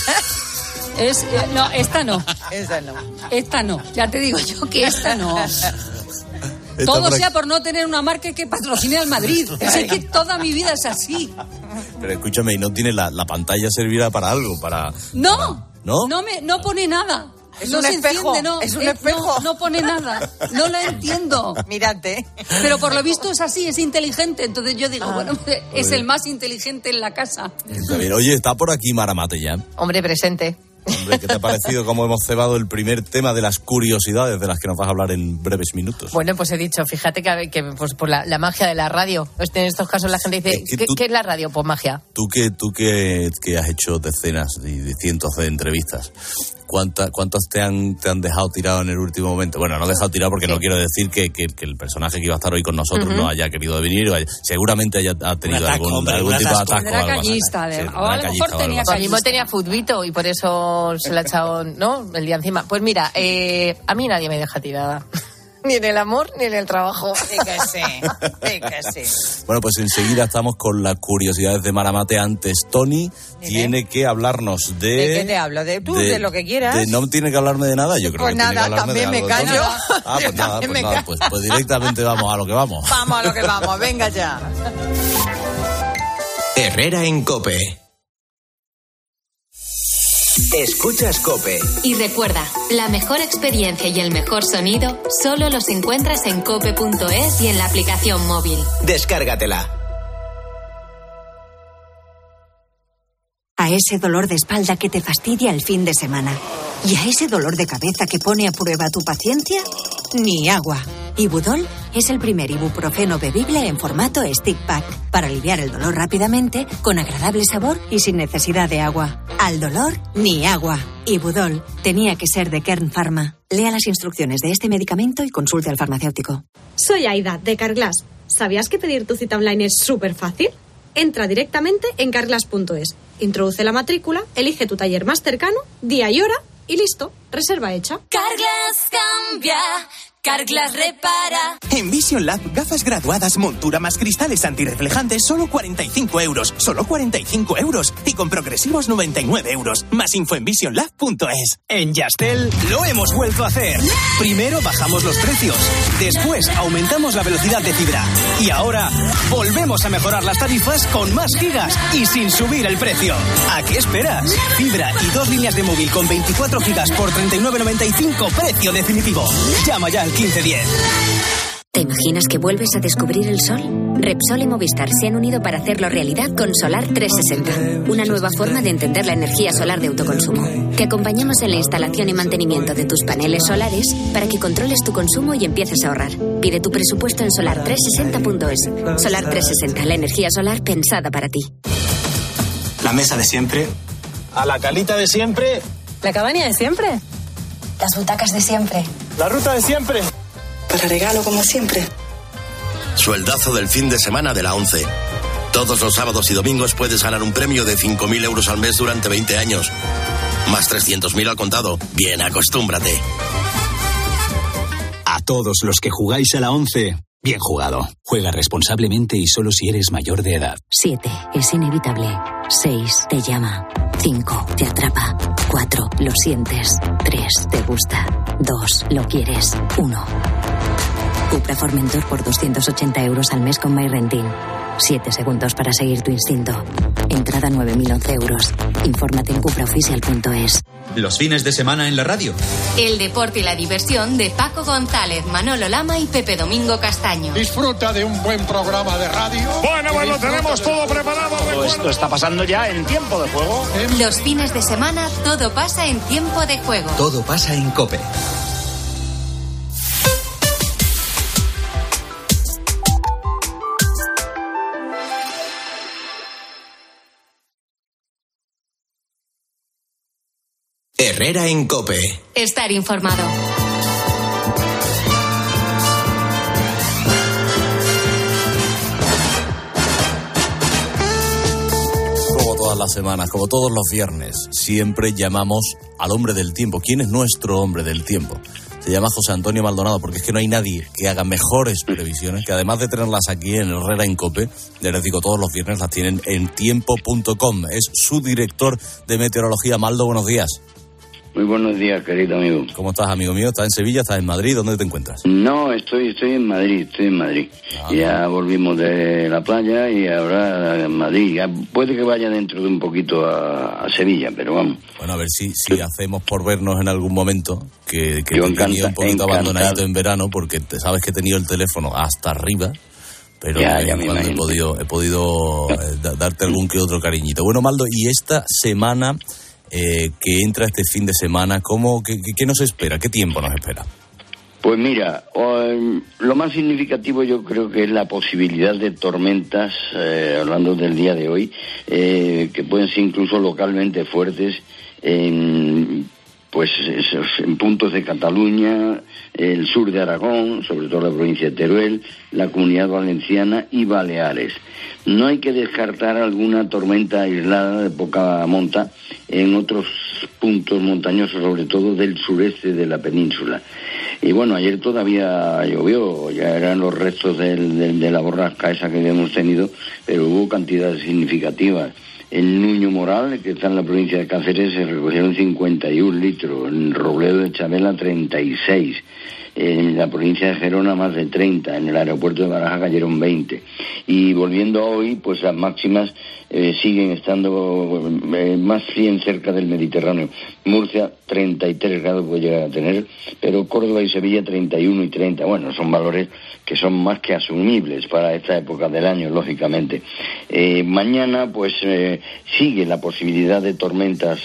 No, esta no. Esa no. Esta no. Ya te digo yo que esta no. Todo sea por no tener una marca que patrocine al Madrid. Es que toda mi vida es así. Pero escúchame, ¿y no tiene la pantalla servirá para algo? No. ¿No? No pone nada. Es no un se espejo. Enciende, no. Es un espejo. No pone nada. No lo entiendo. Mírate. Pero por lo visto es así, es inteligente. Entonces yo digo, bueno, es el más inteligente en la casa. Está bien. Oye, está por aquí Maramate ya. Hombre, presente. Hombre, ¿qué te ha parecido cómo hemos cebado el primer tema de las curiosidades de las que nos vas a hablar en breves minutos? Bueno, pues he dicho, fíjate que pues, por la magia de la radio. Pues en estos casos la gente dice, ¿qué es la radio? Pues magia. Tú que has hecho decenas y cientos de entrevistas, ¿cuántas te han dejado tirado en el último momento? Bueno, no dejado tirado porque no quiero decir que el personaje que iba a estar hoy con nosotros no haya querido venir, seguramente ha tenido algún tipo de ataque. Era callista, o a lo mejor tenía callista. Mismo tenía futbito y por eso se le ha echado, ¿no?, el día encima. Pues mira, a mí nadie me deja tirada. Ni en el amor, ni en el trabajo. Sí que sí. Bueno, pues enseguida estamos con las curiosidades de Maramate. Antes, Tony tiene que hablarnos de... ¿De qué te hablo? De lo que quieras. ¿No tiene que hablarme de nada? Yo creo pues que nada, tiene que hablarme también de algo. Me callo. Pues nada, pues directamente vamos a lo que vamos. Vamos a lo que vamos, venga ya. Herrera en COPE. Escuchas COPE. Y recuerda, la mejor experiencia y el mejor sonido solo los encuentras en cope.es y en la aplicación móvil. Descárgatela. A ese dolor de espalda que te fastidia el fin de semana. Y a ese dolor de cabeza que pone a prueba tu paciencia, ni agua. Ibudol es el primer ibuprofeno bebible en formato stick pack para aliviar el dolor rápidamente, con agradable sabor y sin necesidad de agua. Al dolor, ni agua. Ibudol tenía que ser de Kern Pharma. Lea las instrucciones de este medicamento y consulte al farmacéutico. Soy Aida, de Carglass. ¿Sabías que pedir tu cita online es súper fácil? Entra directamente en carglass.es, introduce la matrícula, elige tu taller más cercano, día y hora y listo, reserva hecha. Carglass cambia, Carglass repara. En Vision Lab, gafas graduadas, montura más cristales antirreflejantes, solo 45 euros. Solo 45 euros. Y con progresivos 99 euros. Más info en visionlab.es. En Yastel lo hemos vuelto a hacer. Primero bajamos los precios. Después aumentamos la velocidad de fibra. Y ahora volvemos a mejorar las tarifas con más gigas y sin subir el precio. ¿A qué esperas? Fibra y 2 líneas de móvil con 24 gigas por 39,95, precio definitivo. Llama ya al 1510. ¿Te imaginas que vuelves a descubrir el sol? Repsol y Movistar se han unido para hacerlo realidad con Solar 360, una nueva forma de entender la energía solar de autoconsumo. Te acompañamos en la instalación y mantenimiento de tus paneles solares para que controles tu consumo y empieces a ahorrar. Pide tu presupuesto en solar360.es. Solar 360, la energía solar pensada para ti. La mesa de siempre. A la calita de siempre. La cabaña de siempre. Las butacas de siempre. La ruta de siempre. Para regalo como siempre. Sueldazo del fin de semana de la 11. Todos los sábados y domingos puedes ganar un premio de 5.000 euros al mes durante 20 años. Más 300.000 al contado. Bien, acostúmbrate. A todos los que jugáis a la 11, bien jugado. Juega responsablemente y solo si eres mayor de edad. 7. Es inevitable. 6. Te llama. 5. Te atrapa. 4. Lo sientes. 3. Te gusta. 2. Lo quieres. 1. Cupra Formentor por 280 euros al mes con MyRenting. 7 segundos para seguir tu instinto. Entrada 9.011 euros. Infórmate en cupraoficial.es. Los fines de semana en la radio. El deporte y la diversión de Paco González, Manolo Lama y Pepe Domingo Castaño. Disfruta de un buen programa de radio. Bueno, tenemos todo preparado. Todo esto está pasando ya en tiempo de juego. Los fines de semana todo pasa en tiempo de juego. Todo pasa en COPE. Herrera en COPE. Estar informado. Como todas las semanas, como todos los viernes, siempre llamamos al hombre del tiempo. ¿Quién es nuestro hombre del tiempo? Se llama José Antonio Maldonado, porque es que no hay nadie que haga mejores previsiones, que además de tenerlas aquí en Herrera en COPE, les digo, todos los viernes las tienen en tiempo.com. Es su director de meteorología. Maldo, buenos días. Muy buenos días, querido amigo. ¿Cómo estás, amigo mío? ¿Estás en Sevilla? ¿Estás en Madrid? ¿Dónde te encuentras? No, estoy en Madrid, Ya volvimos de la playa y ahora en Madrid. Ya puede que vaya dentro de un poquito a Sevilla, pero vamos. Bueno, a ver si hacemos por vernos en algún momento, que te tenía un poquito abandonadito en verano, porque sabes que he tenido el teléfono hasta arriba, pero he podido darte algún que otro cariñito. Bueno, Maldo, y esta semana... que entra este fin de semana, ¿qué nos espera? ¿Qué tiempo nos espera? Pues mira, lo más significativo yo creo que es la posibilidad de tormentas, hablando del día de hoy, que pueden ser incluso localmente fuertes en puntos de Cataluña, el sur de Aragón, sobre todo la provincia de Teruel, la Comunidad Valenciana y Baleares. No hay que descartar alguna tormenta aislada de poca monta en otros puntos montañosos, sobre todo del sureste de la península. Y bueno, ayer todavía llovió, ya eran los restos de la borrasca esa que habíamos tenido, pero hubo cantidades significativas. En Nuño Moral, que está en la provincia de Cáceres, se recogieron 51 litros, en Robledo de Chabela 36. En la provincia de Gerona más de 30, en el aeropuerto de Barajas cayeron 20. Y volviendo a hoy, pues las máximas siguen estando más bien cerca del Mediterráneo. Murcia 33 grados puede llegar a tener, pero Córdoba y Sevilla 31 y 30. Bueno, son valores que son más que asumibles para esta época del año, lógicamente. Mañana pues sigue la posibilidad de tormentas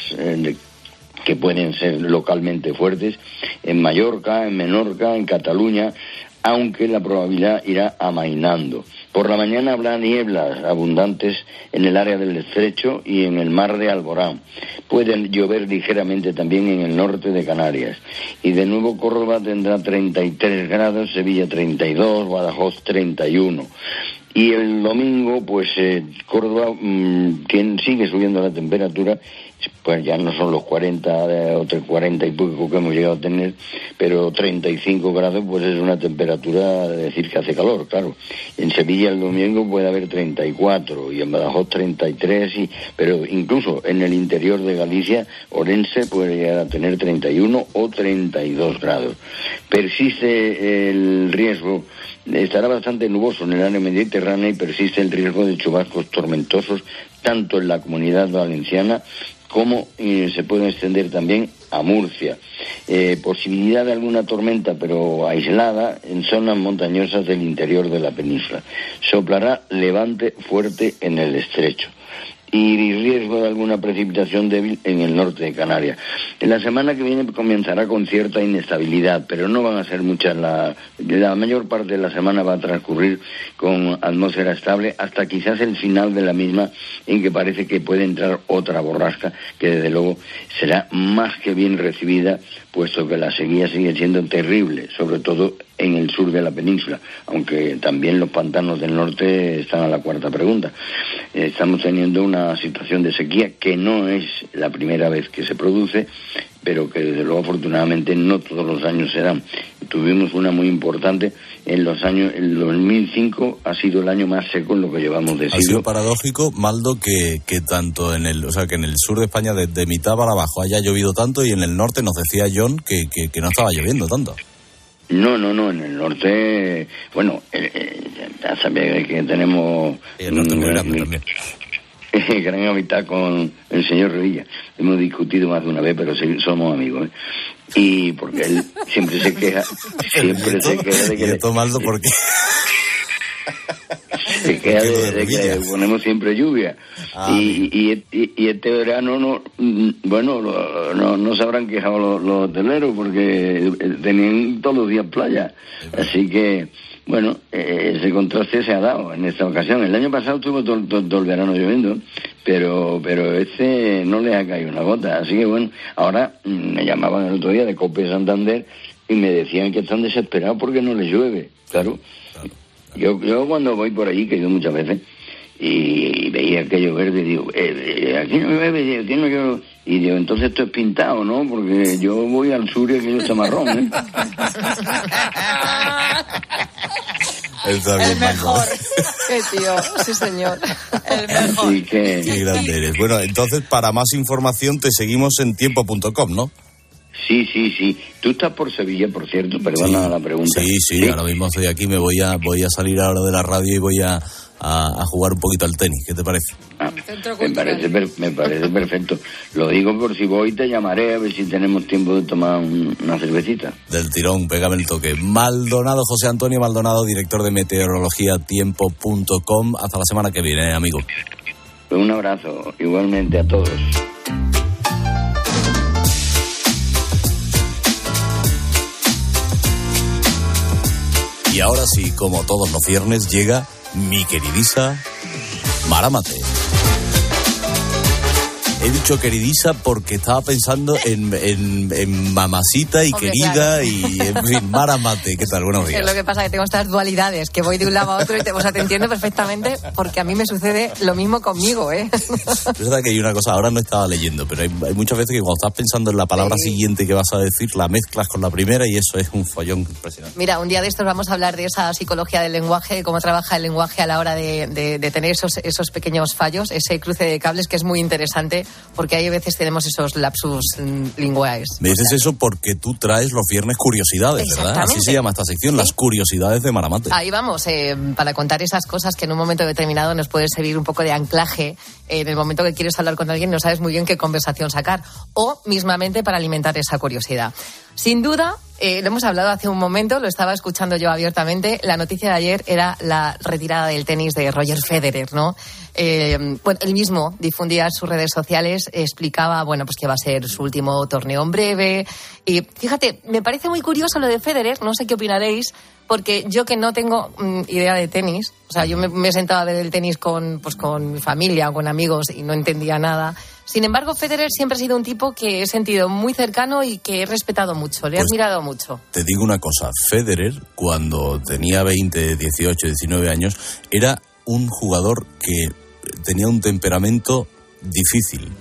que pueden ser localmente fuertes en Mallorca, en Menorca, en Cataluña, aunque la probabilidad irá amainando. Por la mañana habrá nieblas abundantes en el área del Estrecho y en el mar de Alborán. Pueden llover ligeramente también en el norte de Canarias. Y de nuevo Córdoba tendrá 33 grados, Sevilla 32, Badajoz 31. Y el domingo, pues Córdoba sigue subiendo la temperatura, pues ya no son los 40 o 40 y poco que hemos llegado a tener, pero 35 grados pues es una temperatura de decir que hace calor, claro. En Sevilla el domingo puede haber 34 y en Badajoz 33, pero incluso en el interior de Galicia, Orense puede llegar a tener 31 o 32 grados. Persiste el riesgo, estará bastante nuboso en el área mediterránea y persiste el riesgo de chubascos tormentosos tanto en la Comunidad Valenciana como se puede extender también a Murcia. Posibilidad de alguna tormenta, pero aislada, en zonas montañosas del interior de la península. Soplará levante fuerte en el Estrecho. Y riesgo de alguna precipitación débil en el norte de Canarias. En la semana que viene comenzará con cierta inestabilidad, pero no van a ser muchas. La mayor parte de la semana va a transcurrir con atmósfera estable hasta quizás el final de la misma, en que parece que puede entrar otra borrasca que desde luego será más que bien recibida, puesto que la sequía sigue siendo terrible, sobre todo en el sur de la península, aunque también los pantanos del norte están a la cuarta pregunta. Estamos teniendo una situación de sequía que no es la primera vez que se produce, pero que desde luego afortunadamente no todos los años se dan. Tuvimos una muy importante en los años, el 2005 ha sido el año más seco en lo que llevamos de siglo. Ha sido paradójico, Maldo, que tanto en el, o sea, que en el sur de España de mitad para abajo haya llovido tanto y en el norte nos decía John que no estaba lloviendo tanto. No, en el norte, bueno, ya sabéis que tenemos el norte muy grande también. Gran amistad con el señor Revilla. Hemos discutido más de una vez, pero somos amigos, y porque él siempre se queja de que... ¿Y esto, Maldo, por qué? Se queja de que ponemos siempre lluvia. Y este verano no se habrán quejado los hoteleros porque tenían todos los días playa. Así que, bueno, ese contraste se ha dado en esta ocasión. El año pasado estuvo todo el verano lloviendo, pero este no les ha caído una gota. Así que, bueno, ahora me llamaban el otro día de COPE Santander y me decían que están desesperados porque no les llueve. Claro. Yo cuando voy por allí, que he ido muchas veces, y veía aquello verde, digo, aquí no llueve, aquí no llueve. Y digo, entonces esto es pintado, ¿no? Porque yo voy al sur y aquello está marrón, ¿eh? Está bien, el mejor. Qué tío, sí señor. El mejor. Así que... Qué grande eres. Bueno, entonces para más información te seguimos en tiempo.com, ¿no? Sí. Tú estás por Sevilla, por cierto, perdona la pregunta. Sí, ahora mismo estoy aquí, voy a salir ahora de la radio y voy a jugar un poquito al tenis. ¿Qué te parece? Me parece perfecto. Lo digo por si voy, te llamaré a ver si tenemos tiempo de tomar una cervecita. Del tirón, pégame el toque. Maldonado, José Antonio Maldonado, director de meteorología tiempo.com. Hasta la semana que viene, amigo. Un abrazo, igualmente a todos. Y ahora sí, como todos los viernes, llega mi queridisa Mara Mate. He dicho queridisa porque estaba pensando en mamacita y querida y, en fin, Mara Mate. ¿Qué tal? Buenos días. Es lo que pasa, que tengo estas dualidades, que voy de un lado a otro y te entiendo perfectamente porque a mí me sucede lo mismo conmigo, ¿eh? Es verdad que hay una cosa, ahora no estaba leyendo, pero hay muchas veces que cuando estás pensando en la palabra siguiente que vas a decir, la mezclas con la primera y eso es un follón impresionante. Mira, un día de estos vamos a hablar de esa psicología del lenguaje, de cómo trabaja el lenguaje a la hora de tener esos pequeños fallos, ese cruce de cables que es muy interesante porque hay veces tenemos esos lapsus linguaes. Me dices eso porque tú traes los viernes curiosidades, ¿verdad? Así se llama esta sección, las curiosidades de Maramate. Ahí vamos, para contar esas cosas que en un momento determinado nos puede servir un poco de anclaje en el momento que quieres hablar con alguien, no sabes muy bien qué conversación sacar, o mismamente para alimentar esa curiosidad. Sin duda, lo hemos hablado hace un momento, lo estaba escuchando yo abiertamente, la noticia de ayer era la retirada del tenis de Roger Federer, ¿no? Bueno, él mismo difundía en sus redes sociales, explicaba, bueno, pues que va a ser su último torneo en breve. Y fíjate, me parece muy curioso lo de Federer, no sé qué opinaréis, porque yo que no tengo idea de tenis, o sea, yo me he sentado a ver el tenis con mi familia o con amigos y no entendía nada. Sin embargo, Federer siempre ha sido un tipo que he sentido muy cercano y que he respetado mucho, le he admirado mucho. Te digo una cosa, Federer, cuando tenía 20, 18, 19 años, era un jugador que tenía un temperamento difícil.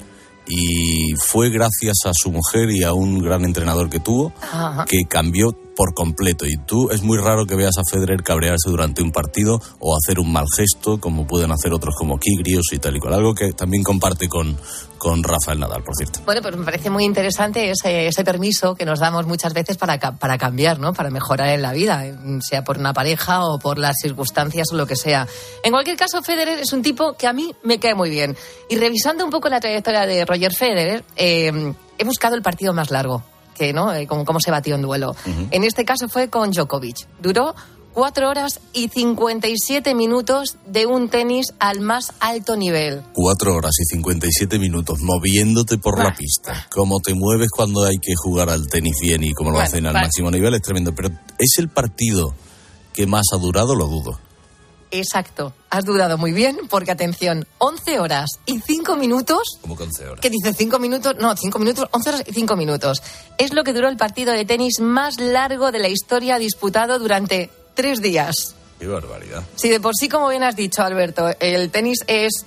Y fue gracias a su mujer y a un gran entrenador que tuvo, que cambió por completo. Y es muy raro que veas a Federer cabrearse durante un partido o hacer un mal gesto, como pueden hacer otros como Kyrgios y tal y cual. Algo que también comparte con Rafael Nadal, por cierto. Bueno, pues me parece muy interesante ese permiso que nos damos muchas veces para cambiar, ¿no? Para mejorar en la vida, sea por una pareja o por las circunstancias o lo que sea. En cualquier caso, Federer es un tipo que a mí me cae muy bien. Y revisando un poco la trayectoria de Roger Federer, he buscado el partido más largo, ¿no? Cómo se batió en duelo. Uh-huh. En este caso fue con Djokovic. Duró 4 horas y 57 minutos de un tenis al más alto nivel. 4 horas y 57 minutos moviéndote por la pista. Cómo te mueves cuando hay que jugar al tenis bien y cómo lo hacen al máximo nivel es tremendo. Pero ¿es el partido que más ha durado? Lo dudo. Exacto, has dudado muy bien, porque atención, 11 horas y 5 minutos... ¿Cómo que 11 horas? ¿Qué dice? 5 minutos, no, 5 minutos, 11 horas y 5 minutos. Es lo que duró el partido de tenis más largo de la historia, disputado durante 3 días. ¡Qué barbaridad! Sí, de por sí, como bien has dicho, Alberto, el tenis es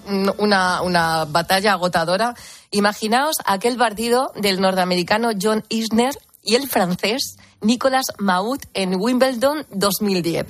una batalla agotadora. Imaginaos aquel partido del norteamericano John Isner y el francés Nicolas Mahut en Wimbledon 2010.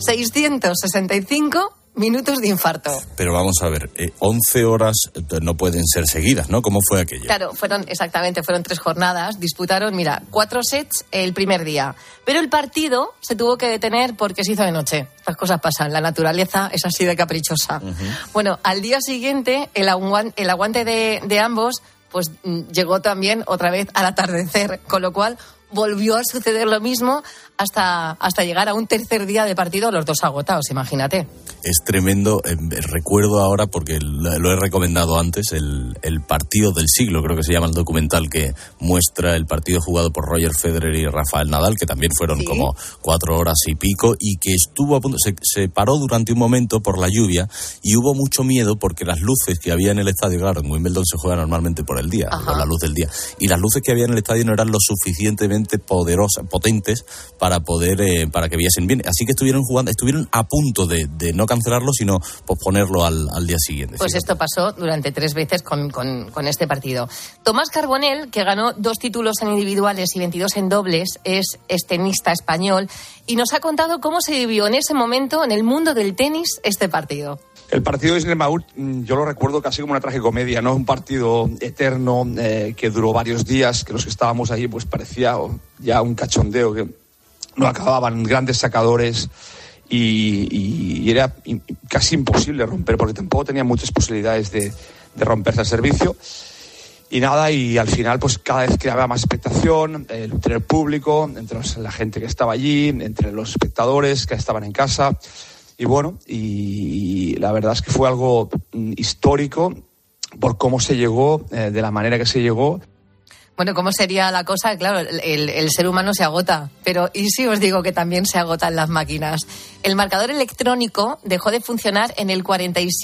665 minutos de infarto. Pero vamos a ver, 11 horas no pueden ser seguidas, ¿no? ¿Cómo fue aquello? Claro, fueron 3 jornadas. Disputaron, 4 sets el primer día. Pero el partido se tuvo que detener porque se hizo de noche. Estas cosas pasan, la naturaleza es así de caprichosa. Uh-huh. Bueno, al día siguiente, el aguante de ambos pues llegó también otra vez al atardecer, con lo cual volvió a suceder lo mismo hasta llegar a un tercer día de partido, los dos agotados, imagínate. Es tremendo. Recuerdo ahora, porque lo he recomendado antes, el partido del siglo, creo que se llama el documental, que muestra el partido jugado por Roger Federer y Rafael Nadal, que también fueron como 4 horas y pico, y que estuvo a punto, se paró durante un momento por la lluvia, y hubo mucho miedo porque las luces que había en el estadio, claro, en Wimbledon se juega normalmente por el día, por la luz del día, y las luces que había en el estadio no eran lo suficientemente potentes para que viesen bien. Así que estuvieron a punto de no cancelarlo, sino posponerlo al día siguiente. Pues esto pasó durante 3 veces con este partido. Tomás Carbonell, que ganó 2 títulos en individuales y 22 en dobles, es tenista español y nos ha contado cómo se vivió en ese momento en el mundo del tenis este partido. El partido de Isner Mahut yo lo recuerdo casi como una tragicomedia, ¿no? Un partido eterno que duró varios días, que los que estábamos ahí pues parecía ya un cachondeo, que no acababan, grandes sacadores y era casi imposible romper, porque tampoco tenía muchas posibilidades de romperse al servicio. Y nada, y al final pues cada vez creaba más expectación entre el público, entre la gente que estaba allí, entre los espectadores que estaban en casa. Y bueno, y la verdad es que fue algo histórico por cómo se llegó, de la manera que se llegó. Bueno, ¿cómo sería la cosa? Claro, el ser humano se agota, pero ¿y si os digo que también se agotan las máquinas? El marcador electrónico dejó de funcionar en el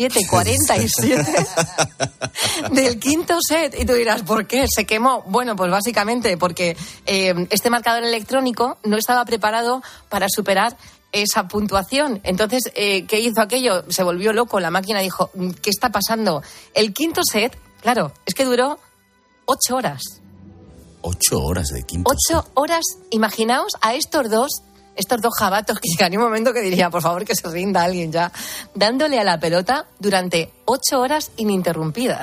47-47 del quinto set. Y tú dirás, ¿por qué? ¿Se quemó? Bueno, pues básicamente porque este marcador electrónico no estaba preparado para superar esa puntuación. Entonces, ¿qué hizo aquello? Se volvió loco, la máquina dijo, ¿qué está pasando? El quinto set, claro, es que duró 8 horas. 8 horas de quinto set. 8 horas, imaginaos a estos dos jabatos, que en un momento que diría, por favor, que se rinda alguien ya, dándole a la pelota durante 8 horas ininterrumpidas.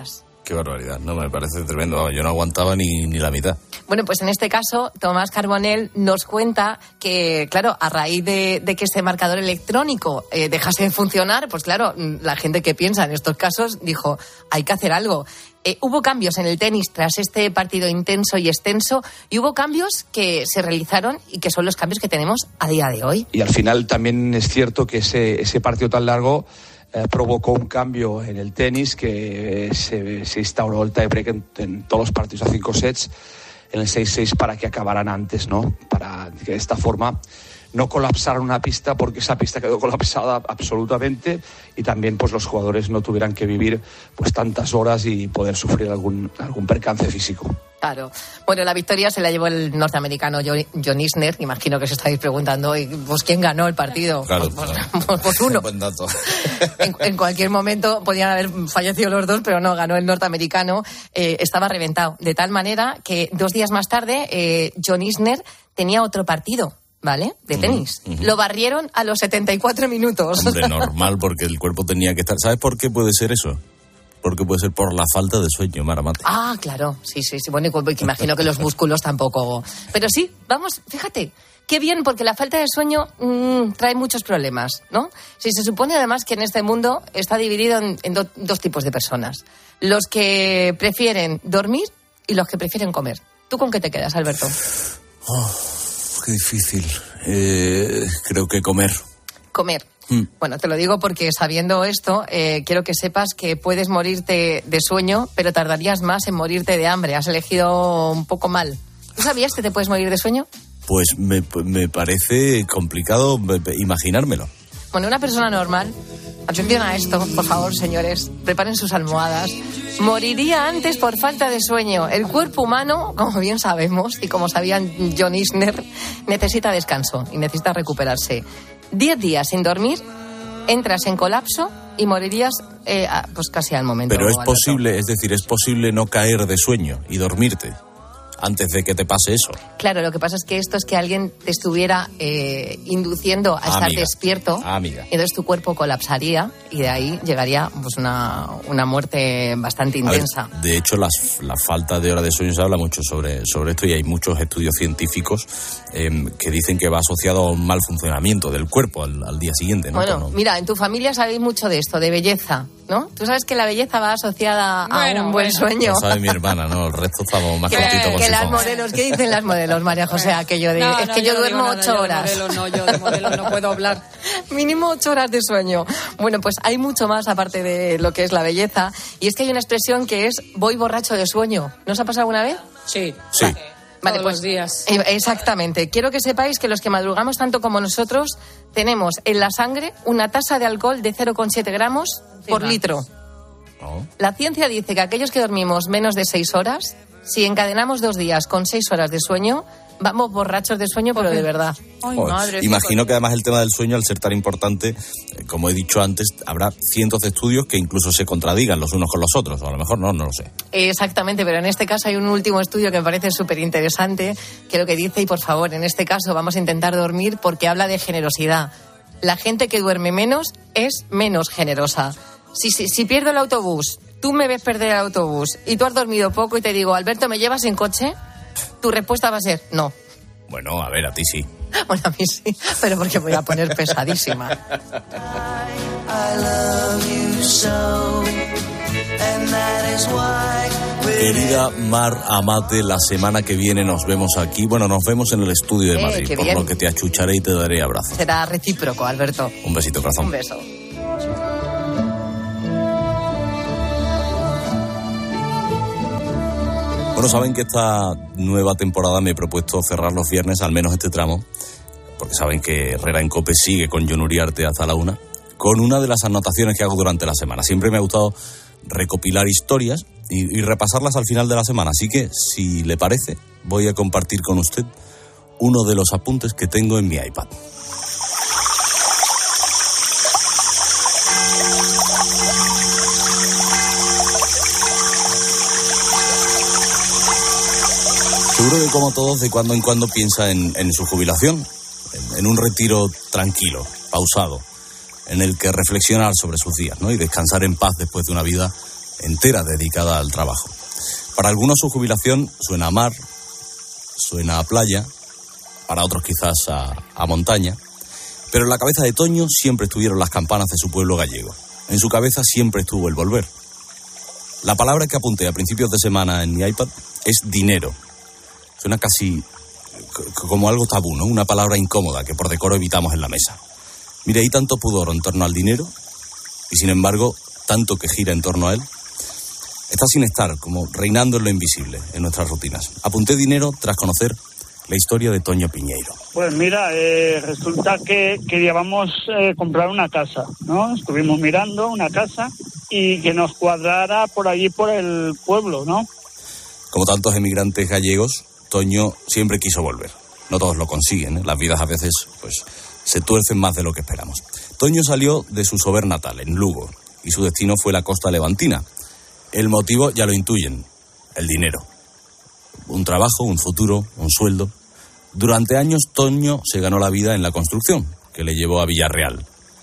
Qué barbaridad, no, me parece tremendo. Yo no aguantaba ni la mitad. Bueno, pues en este caso, Tomás Carbonell nos cuenta que, claro, a raíz de que ese marcador electrónico dejase de funcionar, pues claro, la gente que piensa en estos casos dijo, hay que hacer algo. Hubo cambios en el tenis tras este partido intenso y extenso, y hubo cambios que se realizaron y que son los cambios que tenemos a día de hoy. Y al final también es cierto que ese partido tan largo provocó un cambio en el tenis, que se instauró el tiebreak en todos los partidos a 5 sets, en el 6-6, para que acabaran antes, ¿no? Para que de esta forma no colapsaran una pista, porque esa pista quedó colapsada absolutamente, y también pues los jugadores no tuvieran que vivir pues tantas horas y poder sufrir algún percance físico. Claro. Bueno, la victoria se la llevó el norteamericano John Isner. Imagino que os estáis preguntando, pues ¿quién ganó el partido? Claro, pues uno. Buen dato. En cualquier momento podían haber fallecido los dos, pero no, ganó el norteamericano. Estaba reventado. De tal manera que 2 días más tarde, John Isner tenía otro partido, ¿vale? De tenis. Lo barrieron a los 74 minutos. Hombre, normal, porque el cuerpo tenía que estar... ¿Sabes por qué puede ser eso? Porque puede ser por la falta de sueño, Maramate. Ah, claro, sí. Bueno, que imagino que los músculos tampoco... Pero sí, vamos, fíjate, qué bien, porque la falta de sueño trae muchos problemas, ¿no? Si se supone además que en este mundo está dividido en dos tipos de personas. Los que prefieren dormir y los que prefieren comer. ¿Tú con qué te quedas, Alberto? Qué difícil. Creo que comer. Comer. Bueno, te lo digo porque sabiendo esto, quiero que sepas que puedes morirte de sueño, pero tardarías más en morirte de hambre. Has elegido un poco mal. ¿Tú sabías que te puedes morir de sueño? Pues me parece complicado imaginármelo. Bueno, una persona normal, atención a esto, por favor, señores, preparen sus almohadas, moriría antes por falta de sueño. El cuerpo humano, como bien sabemos, y como sabían John Isner, necesita descanso y necesita recuperarse. 10 días sin dormir, entras en colapso y morirías pues casi al momento. Pero es posible, es decir, es posible no caer de sueño y dormirte antes de que te pase eso. Claro, lo que pasa es que esto es que alguien te estuviera induciendo a estar despierto. Amiga. Y entonces tu cuerpo colapsaría y de ahí llegaría pues una muerte bastante intensa. Ver, de hecho, la falta de hora de sueño se habla mucho sobre esto, y hay muchos estudios científicos que dicen que va asociado a un mal funcionamiento del cuerpo al día siguiente, ¿no? Bueno, mira, en tu familia sabéis mucho de esto, de belleza, ¿no? Tú sabes que la belleza va asociada a un buen sueño. Lo sabe mi hermana, ¿no? El resto estamos más cortitos con que las modelos, ¿qué dicen las modelos, María José? Aquello de, es que yo duermo 8 horas. Yo de modelos no puedo hablar. Mínimo 8 horas de sueño. Bueno, pues hay mucho más aparte de lo que es la belleza, y es que hay una expresión que es voy borracho de sueño. ¿No os ha pasado alguna vez? Sí. Vale, todos pues, los días. Exactamente. Quiero que sepáis que los que madrugamos tanto como nosotros tenemos en la sangre una tasa de alcohol de 0,7 gramos por litro. Oh. La ciencia dice que aquellos que dormimos menos de 6 horas, si encadenamos 2 días con 6 horas de sueño, vamos borrachos de sueño, pero de verdad. Ay, madre, imagino que además el tema del sueño, al ser tan importante, como he dicho antes, habrá cientos de estudios que incluso se contradigan los unos con los otros, o a lo mejor no lo sé. Exactamente, pero en este caso hay un último estudio que me parece súper interesante, que lo que dice, y por favor, en este caso vamos a intentar dormir porque habla de generosidad. La gente que duerme menos es menos generosa. Si pierdo el autobús, tú me ves perder el autobús y tú has dormido poco y te digo, Alberto, ¿me llevas en coche? Tu respuesta va a ser no. Bueno, a ver, a ti sí. Bueno, a mí sí, pero porque voy a poner pesadísima. Querida Mar Amate, la semana que viene nos vemos aquí. Bueno, nos vemos en el estudio de Madrid, por lo que te achucharé y te daré abrazo. Será recíproco, Alberto. Un besito, corazón. Un beso. Bueno, saben que esta nueva temporada me he propuesto cerrar los viernes, al menos este tramo, porque saben que Herrera en COPE sigue con Jon Uriarte hasta la 1, con una de las anotaciones que hago durante la semana. Siempre me ha gustado recopilar historias y repasarlas al final de la semana, así que, si le parece, voy a compartir con usted uno de los apuntes que tengo en mi iPad. Seguro que, como todos, de cuando en cuando piensa en su jubilación, en un retiro tranquilo, pausado, en el que reflexionar sobre sus días, ¿no? Y descansar en paz después de una vida entera dedicada al trabajo. Para algunos su jubilación suena a mar, suena a playa, para otros quizás a montaña, pero en la cabeza de Toño siempre estuvieron las campanas de su pueblo gallego. En su cabeza siempre estuvo el volver. La palabra que apunté a principios de semana en mi iPad es dinero. Suena casi como algo tabú, ¿no? Una palabra incómoda que por decoro evitamos en la mesa. Mire, hay tanto pudor en torno al dinero y sin embargo tanto que gira en torno a él. Está sin estar, como reinando en lo invisible en nuestras rutinas. Apunté dinero tras conocer la historia de Toño Piñeiro. Pues mira, resulta que queríamos comprar una casa, ¿no? Estuvimos mirando una casa y que nos cuadrara por allí, por el pueblo, ¿no? Como tantos emigrantes gallegos, Toño siempre quiso volver. No todos lo consiguen, ¿eh? Las vidas a veces pues se tuercen más de lo que esperamos. Toño salió de su sober natal, en Lugo, y su destino fue la costa levantina. El motivo ya lo intuyen, el dinero. Un trabajo, un futuro, un sueldo. Durante años Toño se ganó la vida en la construcción, que le llevó a Villarreal.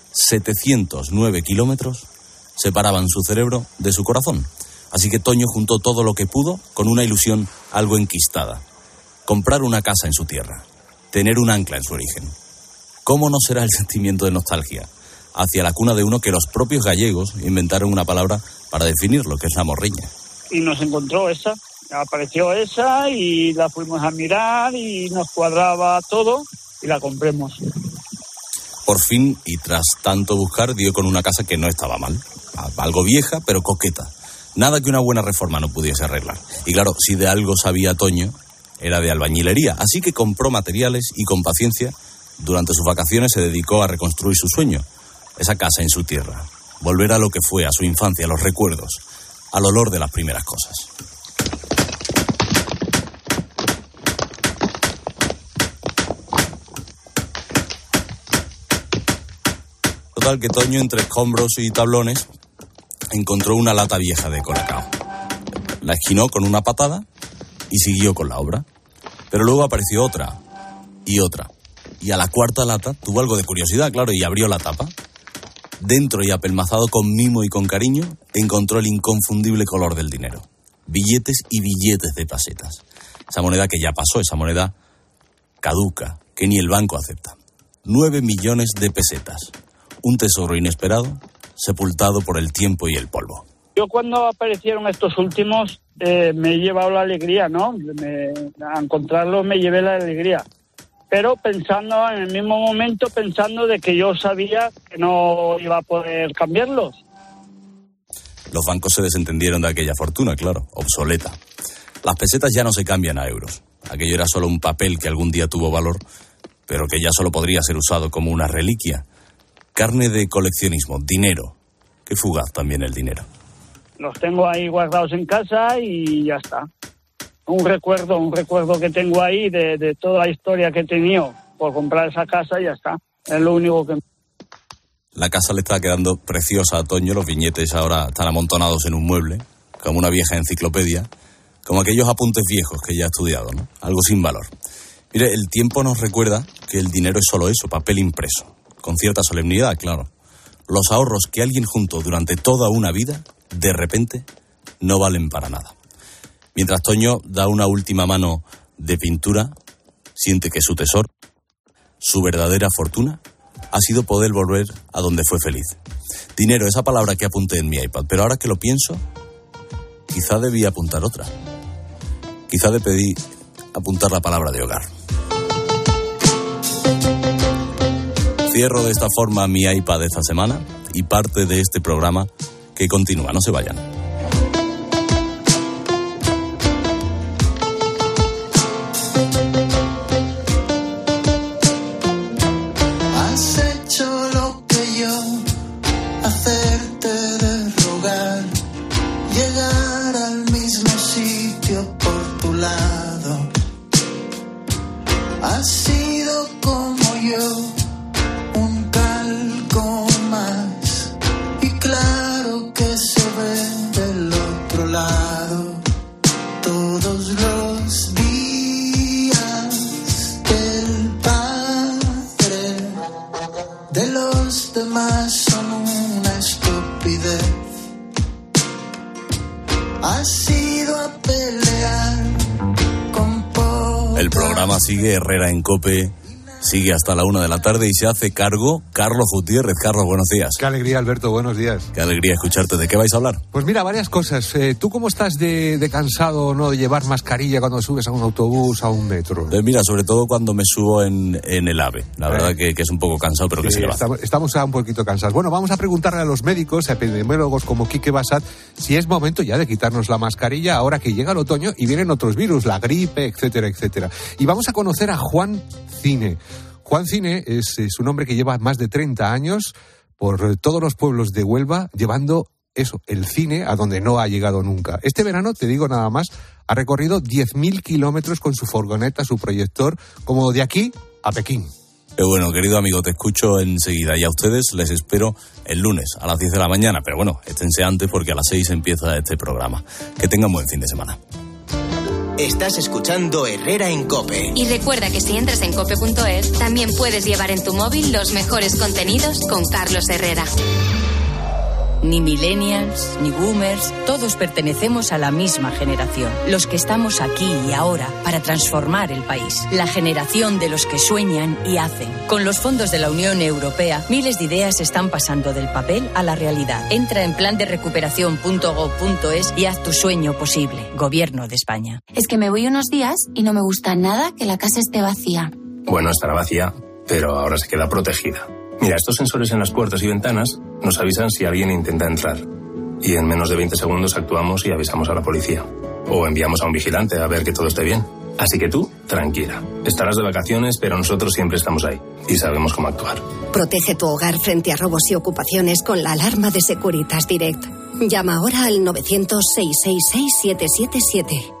709 kilómetros separaban su cerebro de su corazón. Así que Toño juntó todo lo que pudo con una ilusión algo enquistada. Comprar una casa en su tierra, tener un ancla en su origen. ¿Cómo no será el sentimiento de nostalgia hacia la cuna de uno que los propios gallegos inventaron una palabra para definirlo, que es la morriña? Y nos encontró esa. Apareció esa y la fuimos a mirar y nos cuadraba todo y la compremos. Por fin, y tras tanto buscar, dio con una casa que no estaba mal. Algo vieja, pero coqueta. Nada que una buena reforma no pudiese arreglar. Y claro, si de algo sabía Toño, era de albañilería. Así que compró materiales y con paciencia, durante sus vacaciones se dedicó a reconstruir su sueño. Esa casa en su tierra. Volver a lo que fue, a su infancia, a los recuerdos, al olor de las primeras cosas. Total que Toño, entre escombros y tablones, encontró una lata vieja de colacao. La esquinó con una patada y siguió con la obra. Pero luego apareció otra y otra. Y a la cuarta lata tuvo algo de curiosidad, claro, y abrió la tapa. Dentro y apelmazado con mimo y con cariño, encontró el inconfundible color del dinero. Billetes y billetes de pesetas. Esa moneda que ya pasó, esa moneda caduca, que ni el banco acepta. 9 millones de pesetas. Un tesoro inesperado, sepultado por el tiempo y el polvo. Yo cuando aparecieron estos últimos me he llevado la alegría, ¿no? A encontrarlos me llevé la alegría. Pero pensando en el mismo momento, pensando de que yo sabía que no iba a poder cambiarlos. Los bancos se desentendieron de aquella fortuna, claro, obsoleta. Las pesetas ya no se cambian a euros. Aquello era solo un papel que algún día tuvo valor, pero que ya solo podría ser usado como una reliquia. Carne de coleccionismo, dinero. Qué fugaz también el dinero. Los tengo ahí guardados en casa y ya está. Un recuerdo que tengo ahí de toda la historia que he tenido por comprar esa casa y ya está. Es lo único que... La casa le está quedando preciosa a Toño. Los viñetes ahora están amontonados en un mueble, como una vieja enciclopedia, como aquellos apuntes viejos que ya ha estudiado, ¿no? Algo sin valor. Mire, el tiempo nos recuerda que el dinero es solo eso, papel impreso. Con cierta solemnidad, claro. Los ahorros que alguien juntó durante toda una vida, de repente, no valen para nada. Mientras Toño da una última mano de pintura, siente que su tesoro, su verdadera fortuna, ha sido poder volver a donde fue feliz. Dinero, esa palabra que apunté en mi iPad, pero ahora que lo pienso, quizá debí apuntar otra. Quizá debí apuntar la palabra de hogar. Cierro de esta forma mi iPad de esta semana y parte de este programa que continúa. No se vayan. Has hecho lo que yo, hacerte de rogar, llegar al mismo sitio por tu lado. Has sido como yo, un calco más, y claro que se ve del otro lado. Todos los días del Padre de los demás son una estupidez. has ido a pelear con poca... El programa sigue, Herrera en COPE, sigue hasta la 1 de la tarde y se hace cargo Carlos Gutiérrez. Carlos, buenos días. Qué alegría, Alberto, buenos días. Qué alegría escucharte. ¿De qué vais a hablar? Pues mira, varias cosas. ¿Tú cómo estás de cansado, no, de llevar mascarilla cuando subes a un autobús, a un metro? Mira, sobre todo cuando me subo en el AVE. La verdad que es un poco cansado, pero que se le va. Estamos ya un poquito cansados. Bueno, vamos a preguntarle a los médicos, a epidemiólogos como Quique Bassat, si es momento ya de quitarnos la mascarilla ahora que llega el otoño y vienen otros virus, la gripe, etcétera, etcétera. Y vamos a conocer a Juan Cine. Juan Cine es un hombre que lleva más de 30 años por todos los pueblos de Huelva llevando el cine a donde no ha llegado nunca. Este verano, te digo nada más, ha recorrido 10.000 kilómetros con su furgoneta, su proyector, como de aquí a Pekín. Bueno, querido amigo, te escucho enseguida y a ustedes les espero el lunes a las 10 de la mañana, pero bueno, esténse antes porque a las 6 empieza este programa. Que tengan buen fin de semana. Estás escuchando Herrera en COPE. Y recuerda que si entras en cope.es, también puedes llevar en tu móvil los mejores contenidos con Carlos Herrera. Ni millennials, ni boomers, todos pertenecemos a la misma generación. Los que estamos aquí y ahora para transformar el país. La generación de los que sueñan y hacen. Con los fondos de la Unión Europea, miles de ideas están pasando del papel a la realidad. Entra en planderecuperación.gov.es y haz tu sueño posible. Gobierno de España. Es que me voy unos días y no me gusta nada que la casa esté vacía. Bueno, estará vacía, pero ahora se queda protegida. Mira, estos sensores en las puertas y ventanas nos avisan si alguien intenta entrar. Y en menos de 20 segundos actuamos y avisamos a la policía. O enviamos a un vigilante a ver que todo esté bien. Así que tú, tranquila. Estarás de vacaciones, pero nosotros siempre estamos ahí. Y sabemos cómo actuar. Protege tu hogar frente a robos y ocupaciones con la alarma de Securitas Direct. Llama ahora al 900-666-777.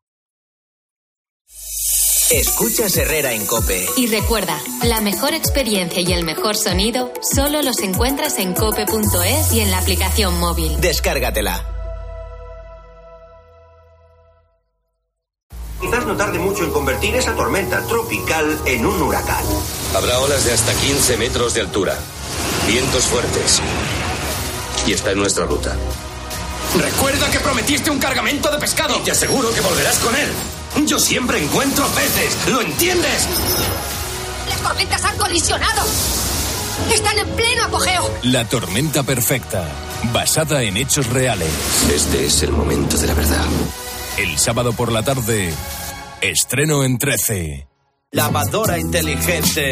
Escuchas Herrera en COPE. Y recuerda, la mejor experiencia y el mejor sonido solo los encuentras en cope.es y en la aplicación móvil. Descárgatela. Quizás no tarde mucho en convertir esa tormenta tropical en un huracán. Habrá olas de hasta 15 metros de altura, vientos fuertes, y está en nuestra ruta. Recuerda que prometiste un cargamento de pescado. Y te aseguro que volverás con él. Yo siempre encuentro peces, ¿lo entiendes? Las tormentas han colisionado. Están en pleno apogeo. La tormenta perfecta, basada en hechos reales. Este es el momento de la verdad. El sábado por la tarde, estreno en 13. Lavadora inteligente.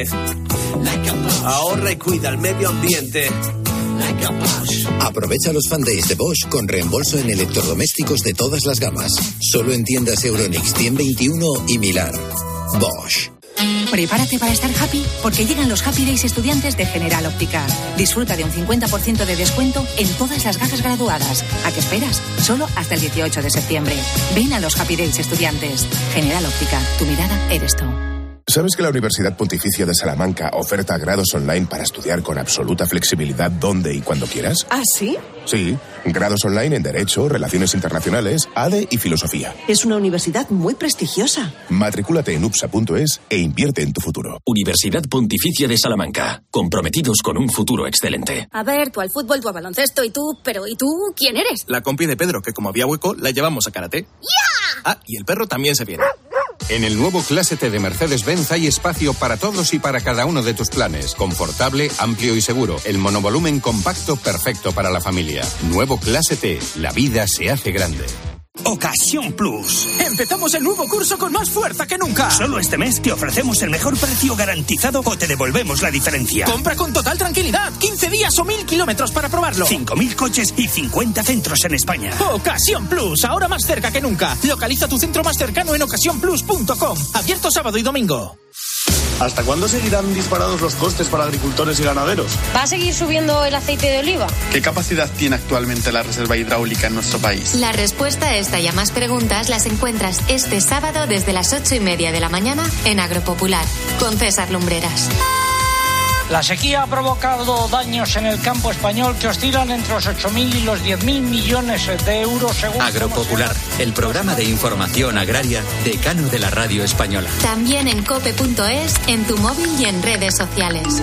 Ahorra y cuida el medio ambiente. Aprovecha los Fan Days de Bosch con reembolso en electrodomésticos de todas las gamas. Solo en tiendas Euronics 121 y Milar. Bosch. Prepárate para estar happy porque llegan los Happy Days estudiantes de General Óptica. Disfruta de un 50% de descuento en todas las gafas graduadas. ¿A qué esperas? Solo hasta el 18 de septiembre. Ven a los Happy Days estudiantes. General Óptica, tu mirada eres tú. ¿Sabes que la Universidad Pontificia de Salamanca oferta grados online para estudiar con absoluta flexibilidad donde y cuando quieras? ¿Ah, sí? Sí, grados online en Derecho, Relaciones Internacionales, ADE y Filosofía. Es una universidad muy prestigiosa. Matrículate en upsa.es e invierte en tu futuro. Universidad Pontificia de Salamanca, comprometidos con un futuro excelente. A ver, tú al fútbol, tú al baloncesto y tú... Pero ¿y tú quién eres? La compi de Pedro, que como había hueco, la llevamos a karate. ¡Ya! Ah, y el perro también se viene. En el nuevo Clase T de Mercedes-Benz hay espacio para todos y para cada uno de tus planes. Confortable, amplio y seguro. El monovolumen compacto perfecto para la familia. Nuevo Clase T. La vida se hace grande. Ocasión Plus. Empezamos el nuevo curso con más fuerza que nunca. Solo este mes te ofrecemos el mejor precio garantizado o te devolvemos la diferencia. Compra con total tranquilidad. 15 días o 1.000 kilómetros para probarlo. 5.000 coches y 50 centros en España. Ocasión Plus. Ahora más cerca que nunca. Localiza tu centro más cercano en ocasiónplus.com. Abierto sábado y domingo. ¿Hasta cuándo seguirán disparados los costes para agricultores y ganaderos? ¿Va a seguir subiendo el aceite de oliva? ¿Qué capacidad tiene actualmente la reserva hidráulica en nuestro país? La respuesta a esta y a más preguntas las encuentras este sábado desde las 8:30 de la mañana en Agropopular, con César Lumbreras. La sequía ha provocado daños en el campo español que oscilan entre los 8.000 y los 10.000 millones de euros según... Agropopular, el programa de información agraria decano de la radio española. También en cope.es, en tu móvil y en redes sociales.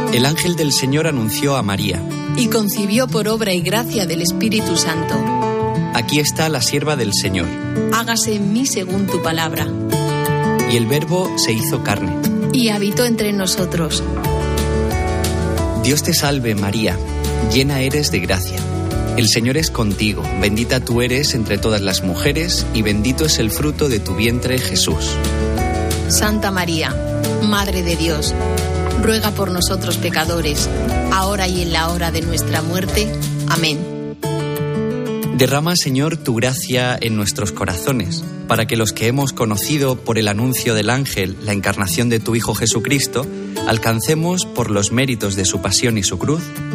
El ángel del Señor anunció a María. Y concibió por obra y gracia del Espíritu Santo. Aquí está la sierva del Señor. Hágase en mí según tu palabra. Y el Verbo se hizo carne. Y habitó entre nosotros. Dios te salve, María, llena eres de gracia. El Señor es contigo, bendita tú eres entre todas las mujeres, y bendito es el fruto de tu vientre, Jesús. Santa María, Madre de Dios, ruega por nosotros pecadores, ahora y en la hora de nuestra muerte. Amén. Derrama, Señor, tu gracia en nuestros corazones, para que los que hemos conocido por el anuncio del ángel la encarnación de tu Hijo Jesucristo, alcancemos, por los méritos de su pasión y su cruz,